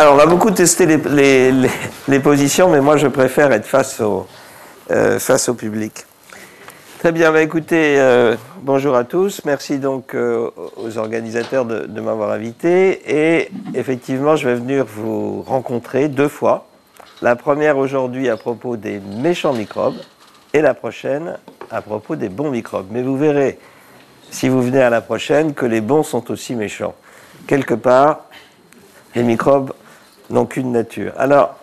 Alors, on va beaucoup tester les positions, mais moi, je préfère être face au public. Très bien, bah, écoutez, bonjour à tous. Merci donc aux organisateurs de m'avoir invité. Et effectivement, je vais venir vous rencontrer 2 fois. La première aujourd'hui à propos des méchants microbes et la prochaine à propos des bons microbes. Mais vous verrez, si vous venez à la prochaine, que les bons sont aussi méchants. Quelque part, les microbes n'ont qu'une nature. Alors...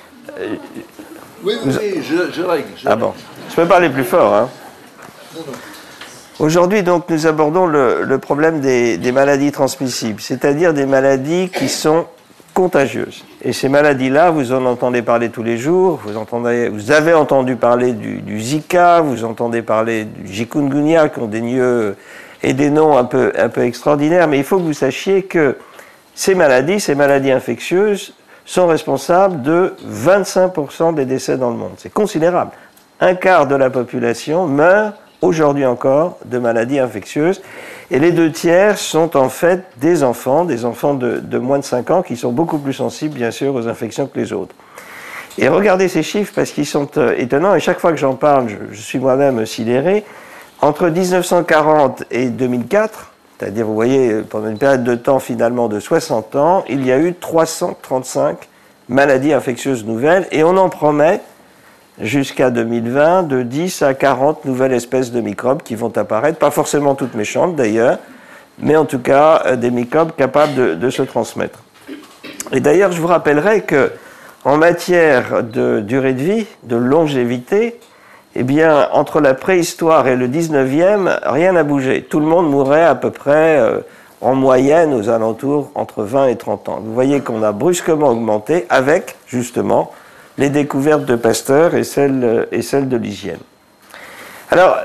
oui, je règle. Ah bon, je peux parler plus fort, hein. Non. Aujourd'hui, donc, nous abordons le problème des maladies transmissibles, c'est-à-dire des maladies qui sont contagieuses. Et ces maladies-là, vous en entendez parler tous les jours, vous avez entendu parler du Zika, vous entendez parler du chikungunya, qui ont des lieux et des noms un peu extraordinaires, mais il faut que vous sachiez que ces maladies infectieuses, sont responsables de 25% des décès dans le monde. C'est considérable. 1/4 de la population meurt aujourd'hui encore de maladies infectieuses. Et les 2/3 sont en fait des enfants de moins de 5 ans qui sont beaucoup plus sensibles, bien sûr, aux infections que les autres. Et regardez ces chiffres parce qu'ils sont étonnants. Et chaque fois que j'en parle, je suis moi-même sidéré. Entre 1940 et 2004, c'est-à-dire, vous voyez, pendant une période de temps finalement de 60 ans, il y a eu 335 maladies infectieuses nouvelles et on en promet jusqu'à 2020 de 10 à 40 nouvelles espèces de microbes qui vont apparaître, pas forcément toutes méchantes d'ailleurs, mais en tout cas des microbes capables de se transmettre. Et d'ailleurs, je vous rappellerai qu'en matière de durée de vie, de longévité, eh bien, entre la préhistoire et le 19e, rien n'a bougé. Tout le monde mourait à peu près, en moyenne, aux alentours, entre 20 et 30 ans. Vous voyez qu'on a brusquement augmenté avec, justement, les découvertes de Pasteur et celles de l'hygiène. Alors,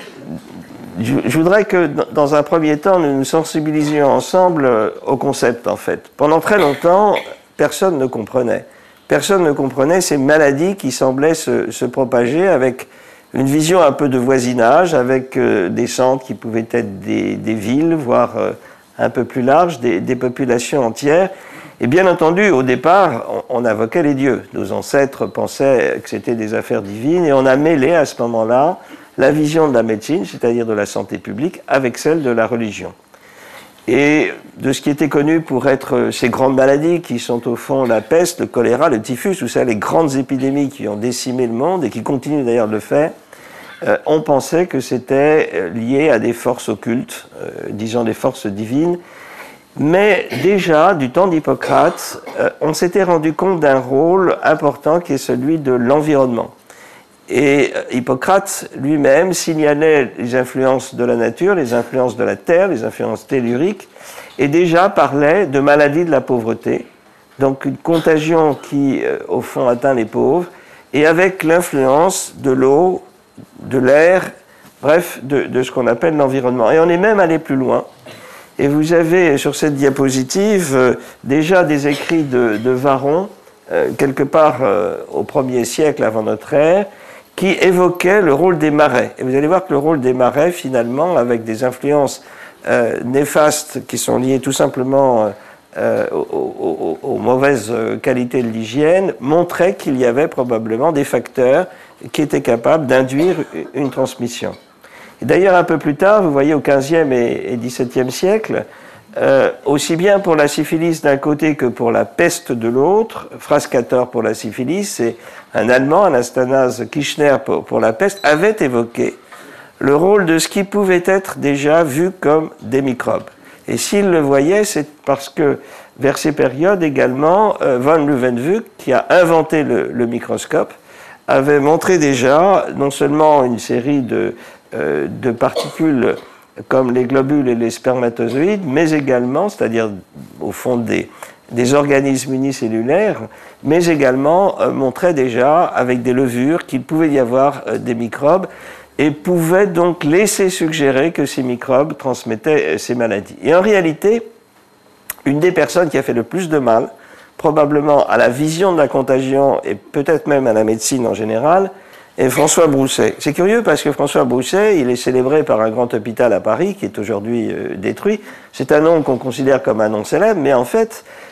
je voudrais que, dans un premier temps, nous nous sensibilisions ensemble au concept, en fait. Pendant très longtemps, personne ne comprenait. Personne ne comprenait ces maladies qui semblaient se propager avec une vision un peu de voisinage, avec des centres qui pouvaient être des villes, voire un peu plus larges, des populations entières. Et bien entendu, au départ, on invoquait les dieux. Nos ancêtres pensaient que c'était des affaires divines et on a mêlé à ce moment-là la vision de la médecine, c'est-à-dire de la santé publique, avec celle de la religion. Et de ce qui était connu pour être ces grandes maladies qui sont au fond la peste, le choléra, le typhus, tout ça, les grandes épidémies qui ont décimé le monde et qui continuent d'ailleurs de le faire, on pensait que c'était lié à des forces occultes, disons des forces divines. Mais déjà, du temps d'Hippocrate, on s'était rendu compte d'un rôle important qui est celui de l'environnement. Et Hippocrate lui-même signalait les influences de la nature, les influences de la terre, les influences telluriques, et déjà parlait de maladies de la pauvreté, donc une contagion qui, au fond, atteint les pauvres, et avec l'influence de l'eau, de l'air, bref, de ce qu'on appelle l'environnement. Et on est même allé plus loin. Et vous avez sur cette diapositive déjà des écrits de Varron, quelque part au 1er siècle avant notre ère, qui évoquait le rôle des marais. Et vous allez voir que le rôle des marais, finalement, avec des influences néfastes qui sont liées tout simplement aux mauvaises qualités de l'hygiène, montrait qu'il y avait probablement des facteurs qui étaient capables d'induire une transmission. Et d'ailleurs, un peu plus tard, vous voyez au XVe et XVIIe siècle, aussi bien pour la syphilis d'un côté que pour la peste de l'autre, Frascator pour la syphilis et un Allemand, Anastas Kirchner pour la peste, avait évoqué le rôle de ce qui pouvait être déjà vu comme des microbes. Et s'il le voyait, c'est parce que vers ces périodes également, von Leeuwenhoek, qui a inventé le microscope, avait montré déjà non seulement une série de particules comme les globules et les spermatozoïdes, mais également, c'est-à-dire au fond des organismes unicellulaires, mais également montrait déjà avec des levures qu'il pouvait y avoir des microbes et pouvait donc laisser suggérer que ces microbes transmettaient ces maladies. Et en réalité, une des personnes qui a fait le plus de mal, probablement à la vision de la contagion et peut-être même à la médecine en général, est François Broussais. C'est curieux parce que François Broussais, il est célébré par un grand hôpital à Paris qui est aujourd'hui détruit. C'est un nom qu'on considère comme un nom célèbre, mais en fait,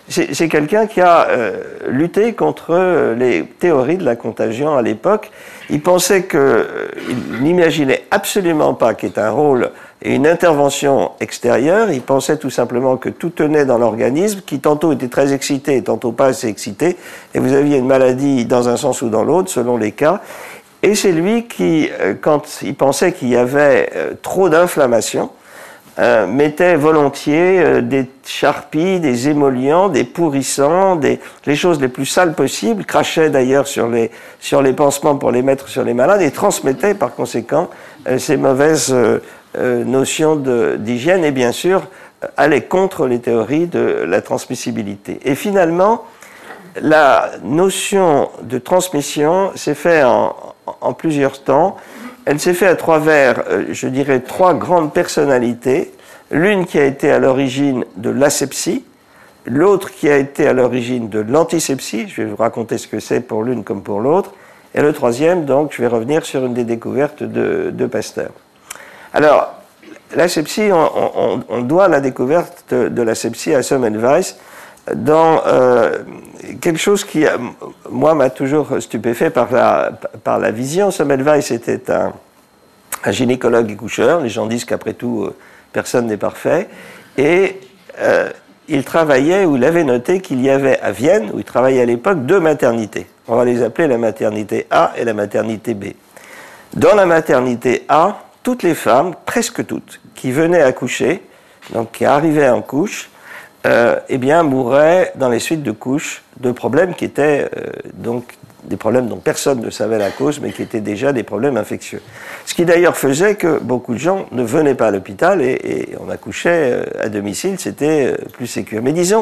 c'est quelqu'un qui a lutté contre les théories de la contagion à l'époque. Il pensait il n'imaginait absolument pas qu'il y ait un rôle et une intervention extérieure. Il pensait tout simplement que tout tenait dans l'organisme, qui tantôt était très excité et tantôt pas assez excité, et vous aviez une maladie dans un sens ou dans l'autre, selon les cas. Et c'est lui qui, quand il pensait qu'il y avait trop d'inflammation, mettait volontiers des charpies, des émollients, des pourrissants, les choses les plus sales possibles, crachait d'ailleurs sur les pansements pour les mettre sur les malades et transmettait par conséquent ces mauvaises notions d'hygiène et bien sûr allait contre les théories de la transmissibilité. Et finalement, la notion de transmission s'est faite en plusieurs temps. Elle s'est faite à travers, je dirais, trois grandes personnalités. L'une qui a été à l'origine de l'asepsie, l'autre qui a été à l'origine de l'antisepsie, je vais vous raconter ce que c'est pour l'une comme pour l'autre, et le troisième, donc, je vais revenir sur une des découvertes de Pasteur. Alors, l'asepsie, on doit la découverte de l'asepsie à Semmelweis dans quelque chose qui, moi, m'a toujours stupéfait par la vision. Semmelweis était un gynécologue et coucheur. Les gens disent qu'après tout, personne n'est parfait. Et il travaillait, ou il avait noté qu'il y avait à Vienne, où il travaillait à l'époque, deux maternités. On va les appeler la maternité A et la maternité B. Dans la maternité A, toutes les femmes, presque toutes, qui venaient accoucher, donc qui arrivaient en couche, eh bien, mouraient dans les suites de couches de problèmes qui étaient donc des problèmes dont personne ne savait la cause, mais qui étaient déjà des problèmes infectieux. Ce qui d'ailleurs faisait que beaucoup de gens ne venaient pas à l'hôpital et on accouchait à domicile, c'était plus sécure. Mais disons,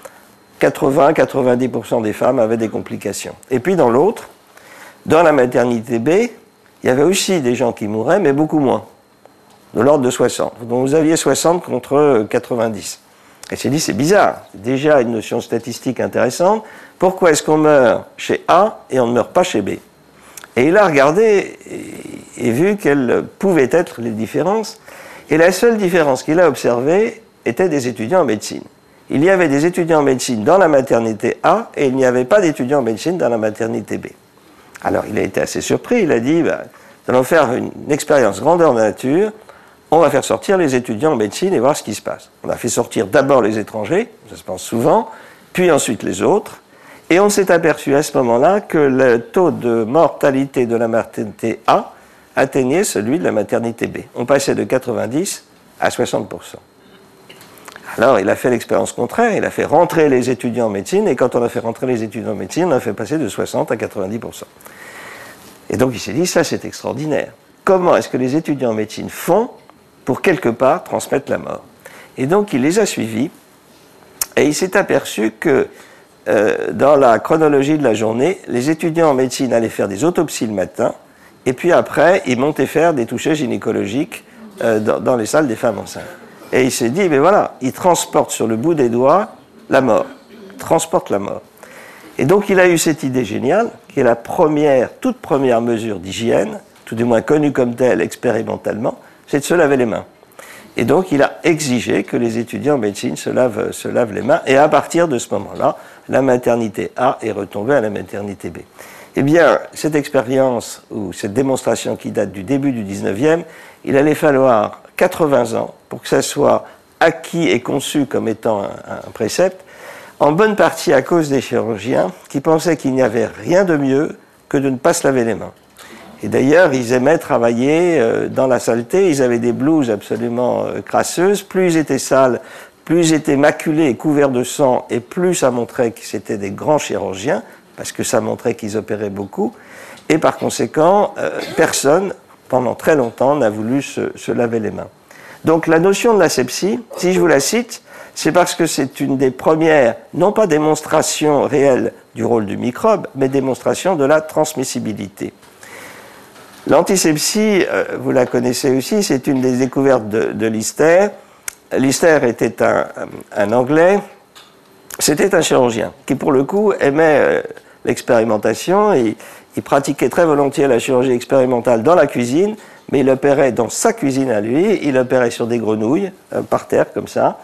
80-90% des femmes avaient des complications. Et puis dans l'autre, dans la maternité B, il y avait aussi des gens qui mouraient, mais beaucoup moins, de l'ordre de 60. Donc vous aviez 60 contre 90. Et s'est dit, c'est bizarre, c'est déjà une notion statistique intéressante. Pourquoi est-ce qu'on meurt chez A et on ne meurt pas chez B? Et il a regardé et vu quelles pouvaient être les différences. Et la seule différence qu'il a observée était des étudiants en médecine. Il y avait des étudiants en médecine dans la maternité A et il n'y avait pas d'étudiants en médecine dans la maternité B. Alors il a été assez surpris, il a dit, nous allons faire une expérience grandeur nature. On va faire sortir les étudiants en médecine et voir ce qui se passe. On a fait sortir d'abord les étrangers, ça se passe souvent, puis ensuite les autres, et on s'est aperçu à ce moment-là que le taux de mortalité de la maternité A atteignait celui de la maternité B. On passait de 90 à 60%. Alors il a fait l'expérience contraire, il a fait rentrer les étudiants en médecine, et quand on a fait rentrer les étudiants en médecine, on a fait passer de 60 à 90%. Et donc il s'est dit, ça c'est extraordinaire. Comment est-ce que les étudiants en médecine font pour quelque part transmettre la mort? Et donc il les a suivis et il s'est aperçu que dans la chronologie de la journée, les étudiants en médecine allaient faire des autopsies le matin et puis après ils montaient faire des touchés gynécologiques dans les salles des femmes enceintes. Et il s'est dit, mais voilà, ils transportent sur le bout des doigts la mort, ils transportent la mort. Et donc il a eu cette idée géniale, qui est la toute première mesure d'hygiène, tout du moins connue comme telle expérimentalement, c'est de se laver les mains. Et donc, il a exigé que les étudiants en médecine se lavent les mains. Et à partir de ce moment-là, la maternité A est retombée à la maternité B. Eh bien, cette expérience, ou cette démonstration qui date du début du 19e, il allait falloir 80 ans pour que ça soit acquis et conçu comme étant un précepte, en bonne partie à cause des chirurgiens qui pensaient qu'il n'y avait rien de mieux que de ne pas se laver les mains. Et d'ailleurs, ils aimaient travailler dans la saleté, ils avaient des blouses absolument crasseuses. Plus ils étaient sales, plus ils étaient maculés et couverts de sang, et plus ça montrait que c'était des grands chirurgiens, parce que ça montrait qu'ils opéraient beaucoup. Et par conséquent, personne, pendant très longtemps, n'a voulu se laver les mains. Donc la notion de l'asepsie, si je vous la cite, c'est parce que c'est une des premières, non pas démonstrations réelles du rôle du microbe, mais démonstration de la transmissibilité. L'antisepsie, vous la connaissez aussi, c'est une des découvertes de Lister. Lister était un Anglais, c'était un chirurgien qui pour le coup aimait l'expérimentation, et il pratiquait très volontiers la chirurgie expérimentale dans la cuisine, mais il opérait dans sa cuisine à lui, il opérait sur des grenouilles, par terre comme ça,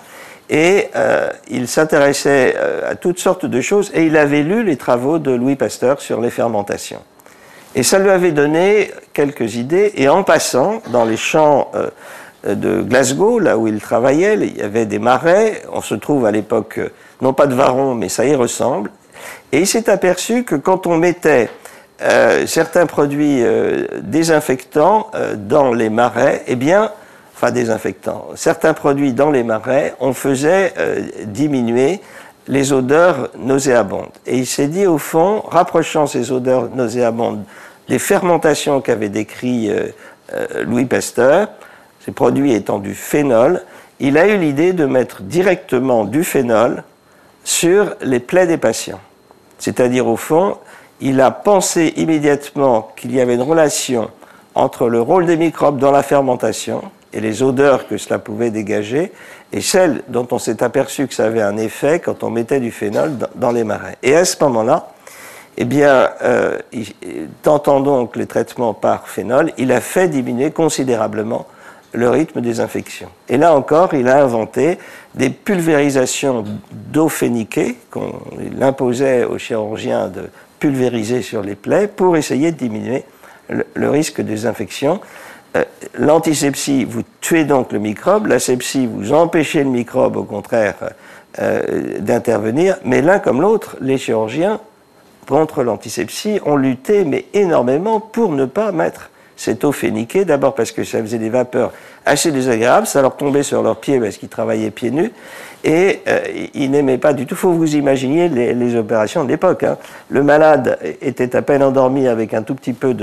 Et il s'intéressait à toutes sortes de choses, et il avait lu les travaux de Louis Pasteur sur les fermentations. Et ça lui avait donné quelques idées, et en passant dans les champs de Glasgow, là où il travaillait, il y avait des marais, on se trouve à l'époque, non pas de Varon, mais ça y ressemble, et il s'est aperçu que quand on mettait certains produits désinfectants dans les marais, eh bien, enfin désinfectants, certains produits dans les marais, on faisait diminuer les odeurs nauséabondes. Et il s'est dit, au fond, rapprochant ces odeurs nauséabondes des fermentations qu'avait décrit Louis Pasteur, ces produits étant du phénol, il a eu l'idée de mettre directement du phénol sur les plaies des patients. C'est-à-dire, au fond, il a pensé immédiatement qu'il y avait une relation entre le rôle des microbes dans la fermentation et les odeurs que cela pouvait dégager, et celles dont on s'est aperçu que ça avait un effet quand on mettait du phénol dans les marais. Et à ce moment-là, eh bien, tentant donc les traitements par phénol, il a fait diminuer considérablement le rythme des infections. Et là encore, il a inventé des pulvérisations d'eau phéniquée, qu'il imposait aux chirurgiens de pulvériser sur les plaies pour essayer de diminuer le risque des infections. L'antisepsie, vous tuez donc le microbe, l'asepsie, vous empêchez le microbe, au contraire, d'intervenir, mais l'un comme l'autre, les chirurgiens, contre l'antisepsie, ont lutté, mais énormément, pour ne pas mettre cette eau phéniquée, d'abord parce que ça faisait des vapeurs assez désagréables, ça leur tombait sur leurs pieds parce qu'ils travaillaient pieds nus, et ils n'aimaient pas du tout. Il faut que vous imaginiez les opérations de l'époque. Hein. Le malade était à peine endormi avec un tout petit peu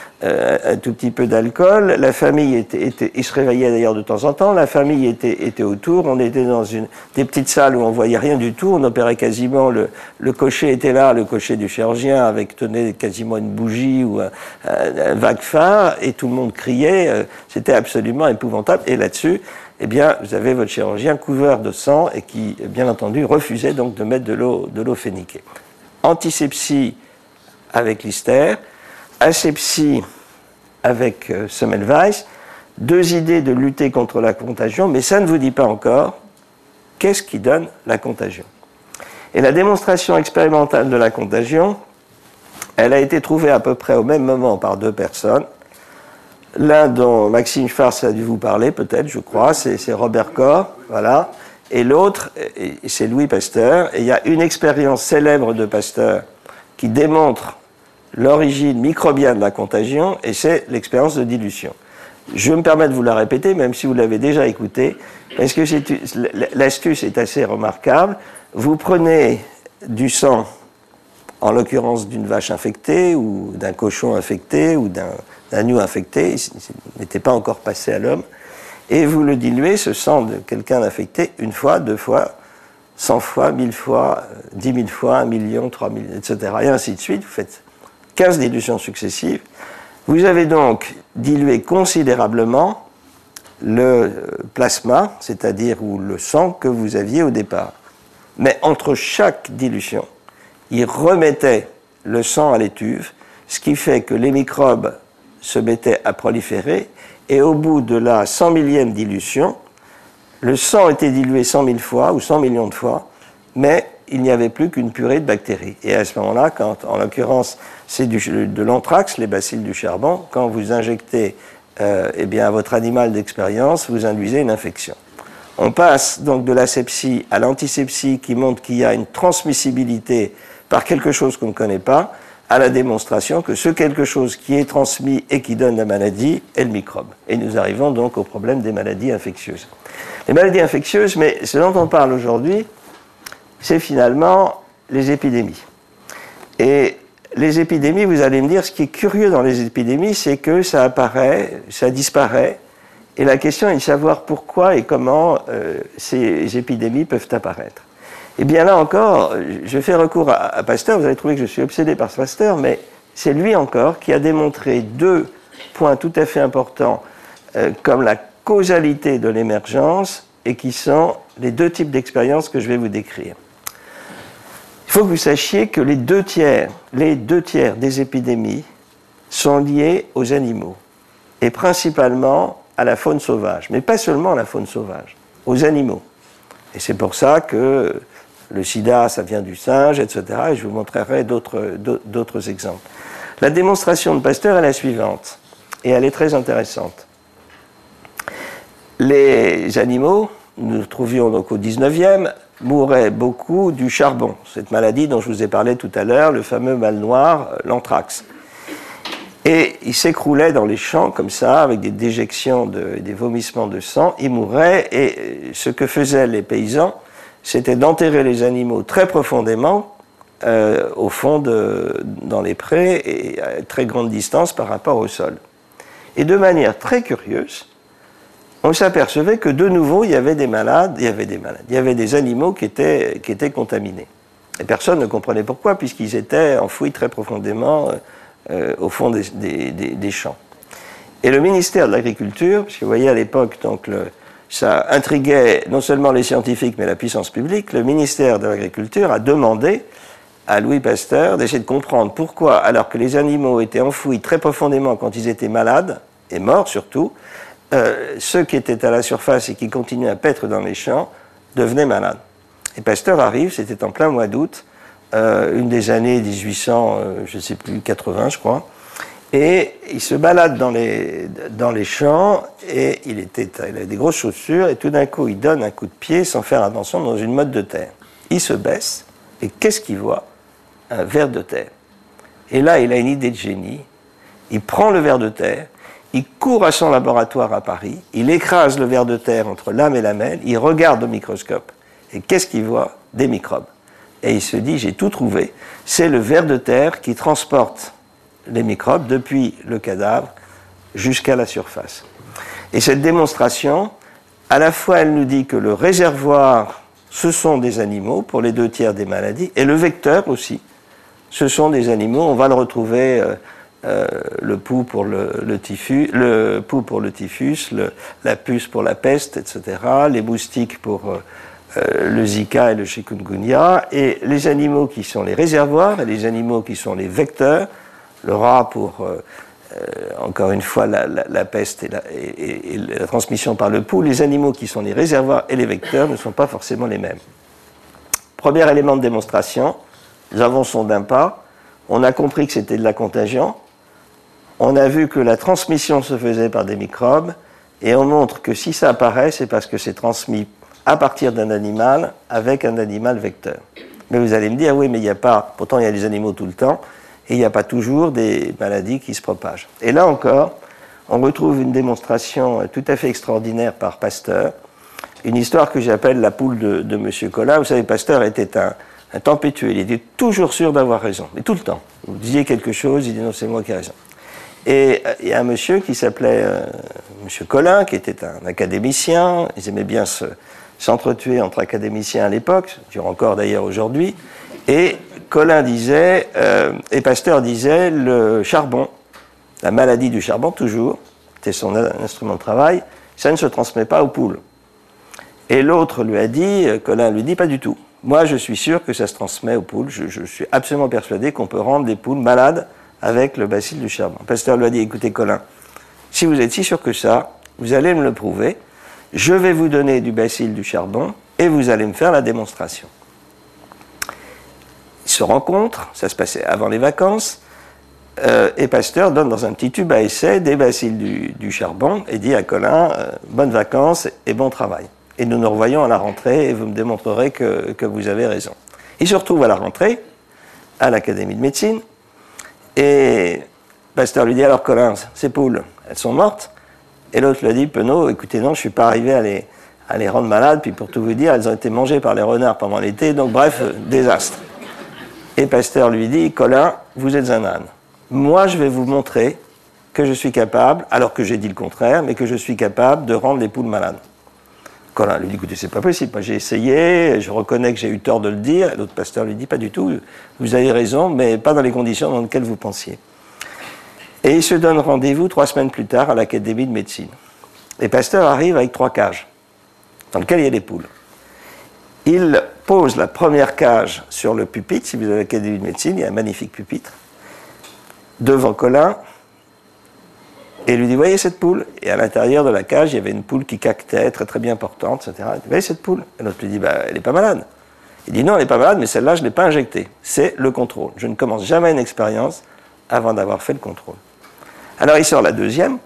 d'alcool, la famille il se réveillait d'ailleurs de temps en temps, la famille était autour, on était dans des petites salles où on voyait rien du tout, on opérait quasiment, le cocher était là, le cocher du chirurgien, tenait quasiment une bougie ou un vague phare, et tout le monde criait, c'était absolument épouvantable, et là-dessus, eh bien, vous avez votre chirurgien couvert de sang et qui, bien entendu, refusait donc de mettre de l'eau phéniquée. Antisepsie avec Lister, asepsie avec Semmelweis, deux idées de lutter contre la contagion, mais ça ne vous dit pas encore qu'est-ce qui donne la contagion. Et la démonstration expérimentale de la contagion, elle a été trouvée à peu près au même moment par deux personnes. L'un dont Maxime Schwartz a dû vous parler, peut-être, je crois, c'est Robert Koch, voilà. Et l'autre, c'est Louis Pasteur. Et il y a une expérience célèbre de Pasteur qui démontre l'origine microbienne de la contagion, et c'est l'expérience de dilution. Je me permets de vous la répéter, même si vous l'avez déjà écoutée, parce que l'astuce est assez remarquable. Vous prenez du sang, en l'occurrence d'une vache infectée, ou d'un cochon infecté, ou d'un agneau infecté, il n'était pas encore passé à l'homme, et vous le diluez, ce sang de quelqu'un d'infecté, une fois, deux fois, 100 fois, 1000 fois, 10 000 fois, 1 million, 3 000, etc. Et ainsi de suite. Vous faites 15 dilutions successives. Vous avez donc dilué considérablement le plasma, c'est-à-dire le sang que vous aviez au départ. Mais entre chaque dilution, il remettait le sang à l'étuve, ce qui fait que les microbes se mettaient à proliférer, et au bout de la 100 millième dilution, le sang était dilué 100 000 fois ou 100 millions de fois, mais il n'y avait plus qu'une purée de bactéries. Et à ce moment-là, quand, en l'occurrence, c'est de l'anthrax, les bacilles du charbon, quand vous injectez eh bien, à votre animal d'expérience, vous induisez une infection. On passe donc de l'asepsie à l'antisepsie qui montre qu'il y a une transmissibilité par quelque chose qu'on ne connaît pas, à la démonstration que ce quelque chose qui est transmis et qui donne la maladie est le microbe. Et nous arrivons donc au problème des maladies infectieuses. Les maladies infectieuses, mais ce dont on parle aujourd'hui, c'est finalement les épidémies. Et les épidémies, vous allez me dire, ce qui est curieux dans les épidémies, c'est que ça apparaît, ça disparaît, et la question est de savoir pourquoi et comment ces épidémies peuvent apparaître. Eh bien là encore, je fais recours à Pasteur, vous allez trouver que je suis obsédé par ce Pasteur, mais c'est lui encore qui a démontré deux points tout à fait importants comme la causalité de l'émergence et qui sont les deux types d'expériences que je vais vous décrire. Il faut que vous sachiez que les deux tiers des épidémies sont liés aux animaux et principalement à la faune sauvage, mais pas seulement à la faune sauvage, aux animaux. Et c'est pour ça que le sida, ça vient du singe, etc. Et je vous montrerai d'autres exemples. La démonstration de Pasteur est la suivante, et elle est très intéressante. Les animaux, nous nous trouvions donc au 19e, mouraient beaucoup du charbon, cette maladie dont je vous ai parlé tout à l'heure, le fameux mal noir, l'anthrax. Et ils s'écroulaient dans les champs comme ça, avec des déjections, des vomissements de sang, ils mouraient, et ce que faisaient les paysans, c'était d'enterrer les animaux très profondément, au fond, dans les prés, et à très grande distance par rapport au sol. Et de manière très curieuse, on s'apercevait que de nouveau, il y avait des malades, il y avait des animaux qui étaient contaminés. Et personne ne comprenait pourquoi, puisqu'ils étaient enfouis très profondément au fond des champs. Et le ministère de l'Agriculture, parce que vous voyez à l'époque, donc ça intriguait non seulement les scientifiques, mais la puissance publique, le ministère de l'Agriculture a demandé à Louis Pasteur d'essayer de comprendre pourquoi, alors que les animaux étaient enfouis très profondément quand ils étaient malades, et morts surtout, ceux qui étaient à la surface et qui continuaient à paître dans les champs devenaient malades. Et Pasteur arrive, c'était en plein mois d'août, une des années 1800, je ne sais plus, 80 je crois, et il se balade dans les champs, et il avait des grosses chaussures, et tout d'un coup il donne un coup de pied sans faire attention dans une motte de terre. Il se baisse, et qu'est-ce qu'il voit? Un ver de terre. Et là il a une idée de génie, il prend le ver de terre, il court à son laboratoire à Paris, il écrase le ver de terre entre l'âme et la mêle, il regarde au microscope, et qu'est-ce qu'il voit? Des microbes. Et il se dit, j'ai tout trouvé, c'est le ver de terre qui transporte les microbes depuis le cadavre jusqu'à la surface. Et cette démonstration, à la fois elle nous dit que le réservoir, ce sont des animaux pour les 2 tiers des maladies, et le vecteur aussi, ce sont des animaux, on va le retrouver... le pouls pour le typhus, la puce pour la peste, etc., les moustiques pour le Zika et le chikungunya, et les animaux qui sont les réservoirs et les animaux qui sont les vecteurs, le rat pour, encore une fois, la peste et la transmission par le pouls, les animaux qui sont les réservoirs et les vecteurs ne sont pas forcément les mêmes. Premier élément de démonstration, nous avançons d'un pas, on a compris que c'était de la contagion. On a vu que la transmission se faisait par des microbes, et on montre que si ça apparaît, c'est parce que c'est transmis à partir d'un animal avec un animal vecteur. Mais vous allez me dire, oui, mais il n'y a pas, pourtant il y a des animaux tout le temps, et il n'y a pas toujours des maladies qui se propagent. Et là encore, on retrouve une démonstration tout à fait extraordinaire par Pasteur, une histoire que j'appelle la poule de M. Colin. Vous savez, Pasteur était un tempétueux, il était toujours sûr d'avoir raison, mais tout le temps. Vous disiez quelque chose, il dit non, c'est moi qui ai raison. Et il y a un monsieur qui s'appelait M. Colin, qui était un académicien. Ils aimaient bien s'entretuer entre académiciens à l'époque, dure encore d'ailleurs aujourd'hui. Et Colin disait, et Pasteur disait, le charbon, la maladie du charbon, toujours, c'était son instrument de travail, ça ne se transmet pas aux poules. Et l'autre lui a dit, Colin lui dit, pas du tout. Moi, je suis sûr que ça se transmet aux poules. Je suis absolument persuadé qu'on peut rendre des poules malades avec le bacille du charbon. Pasteur lui a dit, écoutez Colin, si vous êtes si sûr que ça, vous allez me le prouver, je vais vous donner du bacille du charbon et vous allez me faire la démonstration. Ils se rencontrent, ça se passait avant les vacances, et Pasteur donne dans un petit tube à essai des bacilles du charbon et dit à Colin, bonnes vacances et bon travail. Et nous nous revoyons à la rentrée et vous me démontrerez que vous avez raison. Ils se retrouvent à la rentrée, à l'Académie de médecine, et Pasteur lui dit, alors Colin, ces poules, elles sont mortes? Et l'autre lui a dit, Penaud, écoutez, non, je ne suis pas arrivé à les rendre malades, puis pour tout vous dire, elles ont été mangées par les renards pendant l'été, donc bref, désastre. Et Pasteur lui dit, Colin, vous êtes un âne. Moi, je vais vous montrer que je suis capable, alors que j'ai dit le contraire, mais que je suis capable de rendre les poules malades. Colin lui dit, écoutez, c'est pas possible, moi j'ai essayé, je reconnais que j'ai eu tort de le dire, et l'autre Pasteur lui dit, pas du tout, vous avez raison, mais pas dans les conditions dans lesquelles vous pensiez. Et il se donne rendez-vous 3 semaines plus tard à l'Académie de médecine. Et Pasteur arrive avec 3 cages, dans lesquelles il y a des poules. Il pose la première cage sur le pupitre, si vous avez l'Académie de médecine, il y a un magnifique pupitre, devant Colin, Et il lui dit, vous voyez cette poule? Et à l'intérieur de la cage, il y avait une poule qui caquetait, très très bien portante, etc. Vous voyez cette poule? Et l'autre lui dit, bah, elle n'est pas malade. Il dit, non, elle n'est pas malade, mais celle-là, je ne l'ai pas injectée. C'est le contrôle. Je ne commence jamais une expérience avant d'avoir fait le contrôle. Alors il sort la deuxième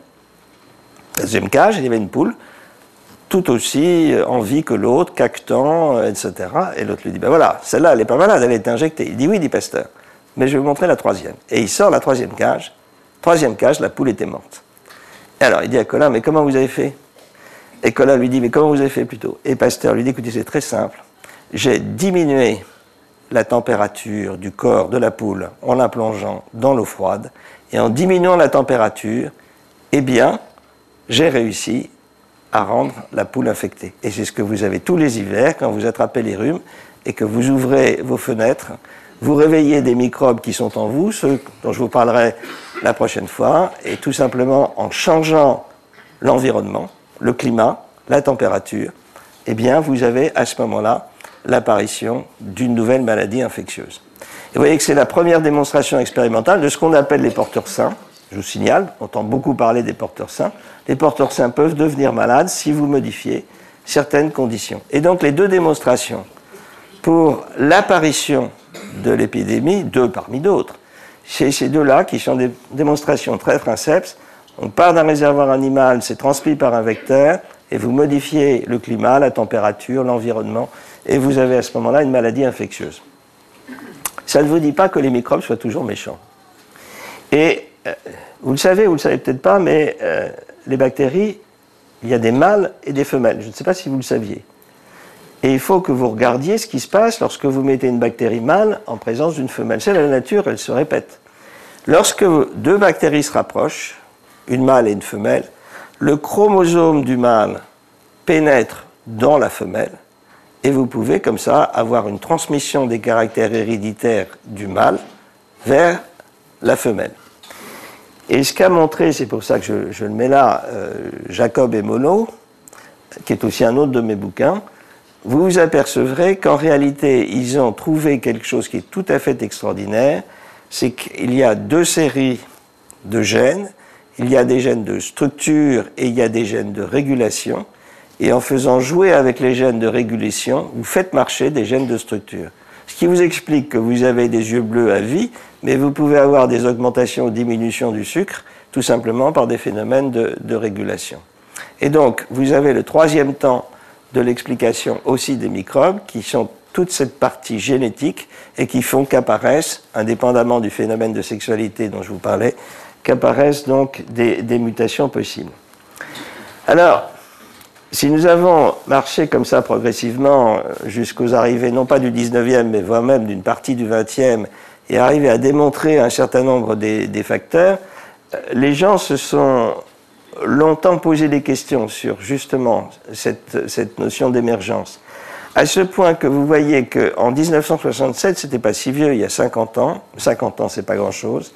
cage, il y avait une poule, tout aussi en vie que l'autre, caquetant, etc. Et l'autre lui dit, ben voilà, celle-là, elle n'est pas malade, elle a été injectée. Il dit, oui, dit Pasteur, mais je vais vous montrer la troisième. Et il sort la troisième cage, la poule était morte. Et alors, il dit à Colin, mais comment vous avez fait? Et Colin lui dit, mais comment vous avez fait plutôt? Et Pasteur lui dit, écoutez, c'est très simple. J'ai diminué la température du corps de la poule en la plongeant dans l'eau froide, et en diminuant la température, eh bien, j'ai réussi à rendre la poule infectée. Et c'est ce que vous avez tous les hivers, quand vous attrapez les rhumes, et que vous ouvrez vos fenêtres, vous réveillez des microbes qui sont en vous, ceux dont je vous parlerai la prochaine fois, et tout simplement en changeant l'environnement, le climat, la température, eh bien, vous avez à ce moment-là l'apparition d'une nouvelle maladie infectieuse. Et vous voyez que c'est la première démonstration expérimentale de ce qu'on appelle les porteurs sains. Je vous signale, on entend beaucoup parler des porteurs sains. Les porteurs sains peuvent devenir malades si vous modifiez certaines conditions. Et donc les deux démonstrations pour l'apparition de l'épidémie, deux parmi d'autres, c'est ces deux-là qui sont des démonstrations très princeps. On part d'un réservoir animal, c'est transmis par un vecteur, et vous modifiez le climat, la température, l'environnement, et vous avez à ce moment-là une maladie infectieuse. Ça ne vous dit pas que les microbes soient toujours méchants. Et vous le savez peut-être pas, mais les bactéries, il y a des mâles et des femelles. Je ne sais pas si vous le saviez. Et il faut que vous regardiez ce qui se passe lorsque vous mettez une bactérie mâle en présence d'une femelle. C'est la nature, elle se répète. Lorsque deux bactéries se rapprochent, une mâle et une femelle, le chromosome du mâle pénètre dans la femelle, et vous pouvez comme ça avoir une transmission des caractères héréditaires du mâle vers la femelle. Et ce qu'a montré, c'est pour ça que je le mets là, Jacob et Monod, qui est aussi un autre de mes bouquins, vous vous apercevrez qu'en réalité, ils ont trouvé quelque chose qui est tout à fait extraordinaire, c'est qu'il y a deux séries de gènes, il y a des gènes de structure et il y a des gènes de régulation, et en faisant jouer avec les gènes de régulation, vous faites marcher des gènes de structure. Ce qui vous explique que vous avez des yeux bleus à vie, mais vous pouvez avoir des augmentations ou diminutions du sucre, tout simplement par des phénomènes de régulation. Et donc, vous avez le troisième temps de l'explication aussi des microbes, qui sont toute cette partie génétique et qui font qu'apparaissent, indépendamment du phénomène de sexualité dont je vous parlais, qu'apparaissent donc des mutations possibles. Alors, si nous avons marché comme ça progressivement jusqu'aux arrivées, non pas du 19e, mais voire même d'une partie du 20e, et arrivé à démontrer un certain nombre des facteurs, les gens se sont longtemps posé des questions sur justement cette notion d'émergence. À ce point que vous voyez qu'en 1967, c'était pas si vieux, il y a 50 ans, c'est pas grand-chose,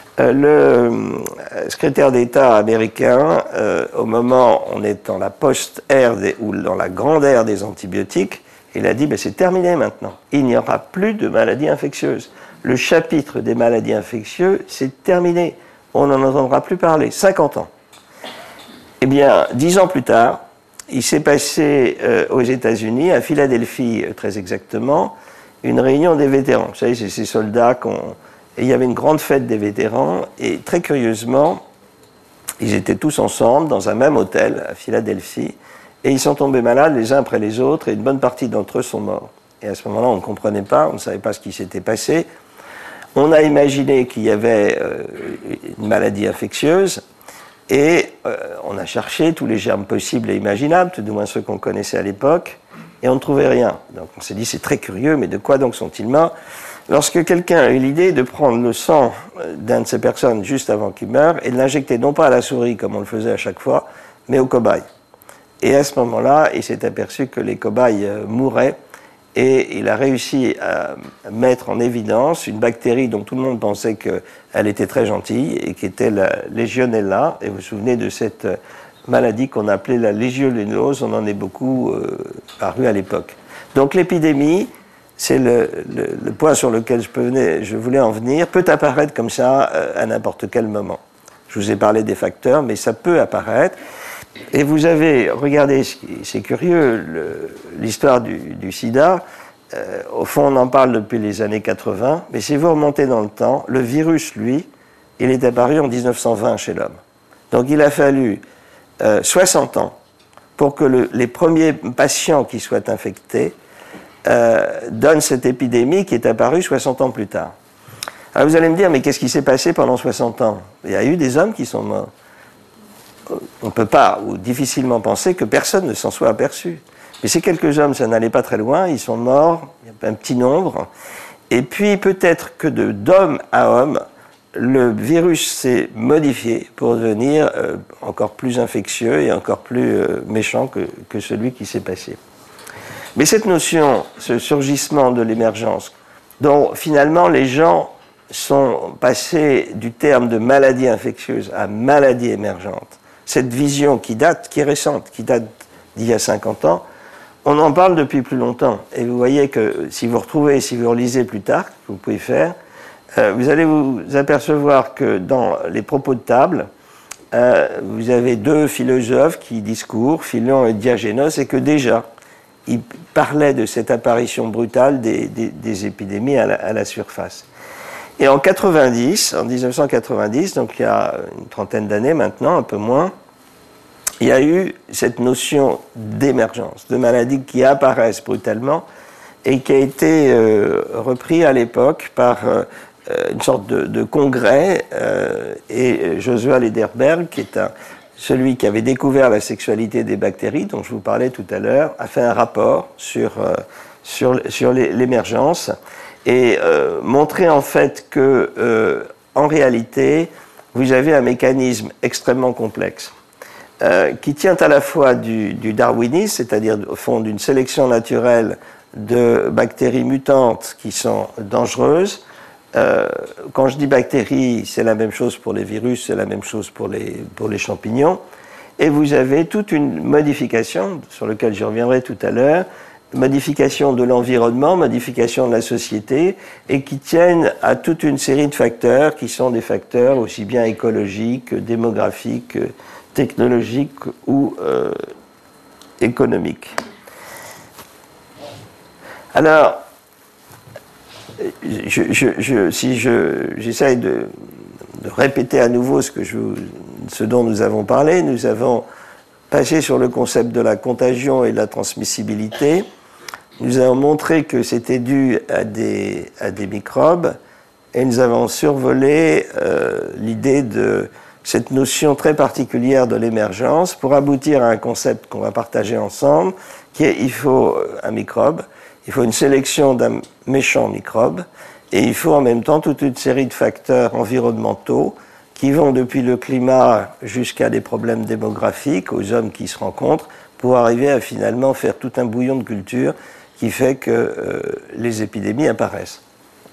le secrétaire d'État américain, au moment où on est dans la post-ère ou dans la grande ère des antibiotiques, il a dit ben, c'est terminé maintenant. Il n'y aura plus de maladies infectieuses. Le chapitre des maladies infectieuses, c'est terminé. On n'en entendra plus parler. 50 ans. Eh bien, 10 ans plus tard, il s'est passé aux États-Unis, à Philadelphie très exactement, une réunion des vétérans. Vous savez, c'est ces soldats Et il y avait une grande fête des vétérans, et très curieusement, ils étaient tous ensemble dans un même hôtel à Philadelphie, et ils sont tombés malades les uns après les autres, et une bonne partie d'entre eux sont morts. Et à ce moment-là, on ne comprenait pas, on ne savait pas ce qui s'était passé. On a imaginé qu'il y avait une maladie infectieuse, et on a cherché tous les germes possibles et imaginables, tout du moins ceux qu'on connaissait à l'époque, et on ne trouvait rien. Donc on s'est dit, c'est très curieux, mais de quoi donc sont-ils morts ? Lorsque quelqu'un a eu l'idée de prendre le sang d'une de ces personnes juste avant qu'il meure et de l'injecter non pas à la souris comme on le faisait à chaque fois, mais aux cobayes. Et à ce moment-là, il s'est aperçu que les cobayes mouraient, et il a réussi à mettre en évidence une bactérie dont tout le monde pensait qu'elle était très gentille, et qui était la Legionella. Et vous vous souvenez de cette maladie qu'on appelait la légionellose, on en est beaucoup paru à l'époque. Donc l'épidémie, c'est le point sur lequel je voulais en venir, peut apparaître comme ça à n'importe quel moment. Je vous ai parlé des facteurs, mais ça peut apparaître. Et vous avez, regardez, c'est curieux, l'histoire du sida, au fond on en parle depuis les années 80, mais si vous remontez dans le temps, le virus, lui, il est apparu en 1920 chez l'homme. Donc il a fallu 60 ans pour que les premiers patients qui soient infectés donnent cette épidémie qui est apparue 60 ans plus tard. Alors vous allez me dire, mais qu'est-ce qui s'est passé pendant 60 ans? Il y a eu des hommes qui sont morts. On ne peut pas, ou difficilement penser que personne ne s'en soit aperçu. Mais ces quelques hommes, ça n'allait pas très loin, ils sont morts, il y a un petit nombre. Et puis peut-être que d'homme à homme, le virus s'est modifié pour devenir encore plus infectieux et encore plus méchant que celui qui s'est passé. Mais cette notion, ce surgissement de l'émergence, dont finalement les gens sont passés du terme de maladie infectieuse à maladie émergente, cette vision qui est récente, qui date d'il y a 50 ans, on en parle depuis plus longtemps. Et vous voyez que si vous relisez plus tard, que vous pouvez faire, vous allez vous apercevoir que dans les propos de table, vous avez deux philosophes qui discourent, Philon et Diagénos, et que déjà, ils parlaient de cette apparition brutale des épidémies à la surface. Et en 1990, donc il y a une trentaine d'années maintenant, un peu moins, il y a eu cette notion d'émergence, de maladies qui apparaissent brutalement et qui a été repris à l'époque par une sorte de congrès et Joshua Lederberg, qui est celui qui avait découvert la sexualité des bactéries, dont je vous parlais tout à l'heure, a fait un rapport sur l'émergence et montrer en fait que, en réalité, vous avez un mécanisme extrêmement complexe qui tient à la fois du darwinisme, c'est-à-dire au fond d'une sélection naturelle de bactéries mutantes qui sont dangereuses. Quand je dis bactéries, c'est la même chose pour les virus, c'est la même chose pour les champignons. Et vous avez toute une modification, sur laquelle je reviendrai tout à l'heure, modification de l'environnement, modification de la société, et qui tiennent à toute une série de facteurs qui sont des facteurs aussi bien écologiques, démographiques, technologiques ou économiques. Alors, si j'essaye de répéter à nouveau ce dont nous avons parlé, nous avons passé sur le concept de la contagion et de la transmissibilité. Nous avons montré que c'était dû à des microbes et nous avons survolé l'idée de cette notion très particulière de l'émergence pour aboutir à un concept qu'on va partager ensemble, qui est il faut un microbe, il faut une sélection d'un méchant microbe et il faut en même temps toute une série de facteurs environnementaux qui vont depuis le climat jusqu'à des problèmes démographiques, aux hommes qui se rencontrent, pour arriver à finalement faire tout un bouillon de culture qui fait que les épidémies apparaissent.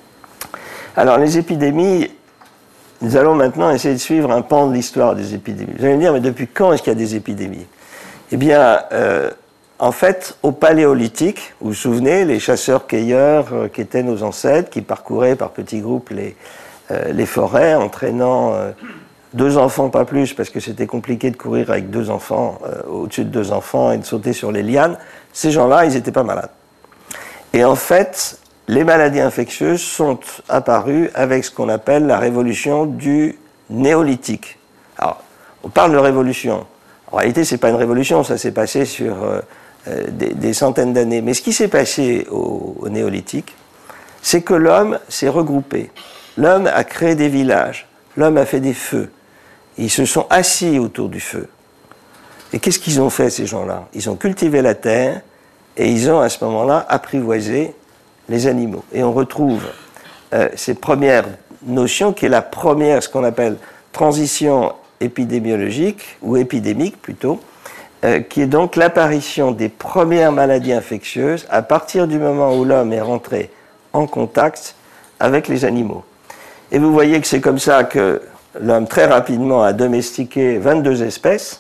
Alors les épidémies, nous allons maintenant essayer de suivre un pan de l'histoire des épidémies. Vous allez me dire, mais depuis quand est-ce qu'il y a des épidémies? Eh bien, en fait, au Paléolithique, vous vous souvenez, les chasseurs-cueilleurs qui étaient nos ancêtres, qui parcouraient par petits groupes les forêts, entraînant 2 enfants, pas plus, parce que c'était compliqué de courir avec 2 enfants, au-dessus de 2 enfants, et de sauter sur les lianes. Ces gens-là, ils n'étaient pas malades. Et en fait, les maladies infectieuses sont apparues avec ce qu'on appelle la révolution du néolithique. Alors, on parle de révolution. En réalité, ce n'est pas une révolution, ça s'est passé sur des centaines d'années. Mais ce qui s'est passé au néolithique, c'est que l'homme s'est regroupé. L'homme a créé des villages, l'homme a fait des feux. Ils se sont assis autour du feu. Et qu'est-ce qu'ils ont fait, ces gens-là? Ils ont cultivé la terre et ils ont, à ce moment-là, apprivoisé les animaux. Et on retrouve cette première notion qui est la première, ce qu'on appelle transition épidémiologique, ou épidémique plutôt, qui est donc l'apparition des premières maladies infectieuses à partir du moment où l'homme est rentré en contact avec les animaux. Et vous voyez que c'est comme ça que l'homme très rapidement a domestiqué 22 espèces.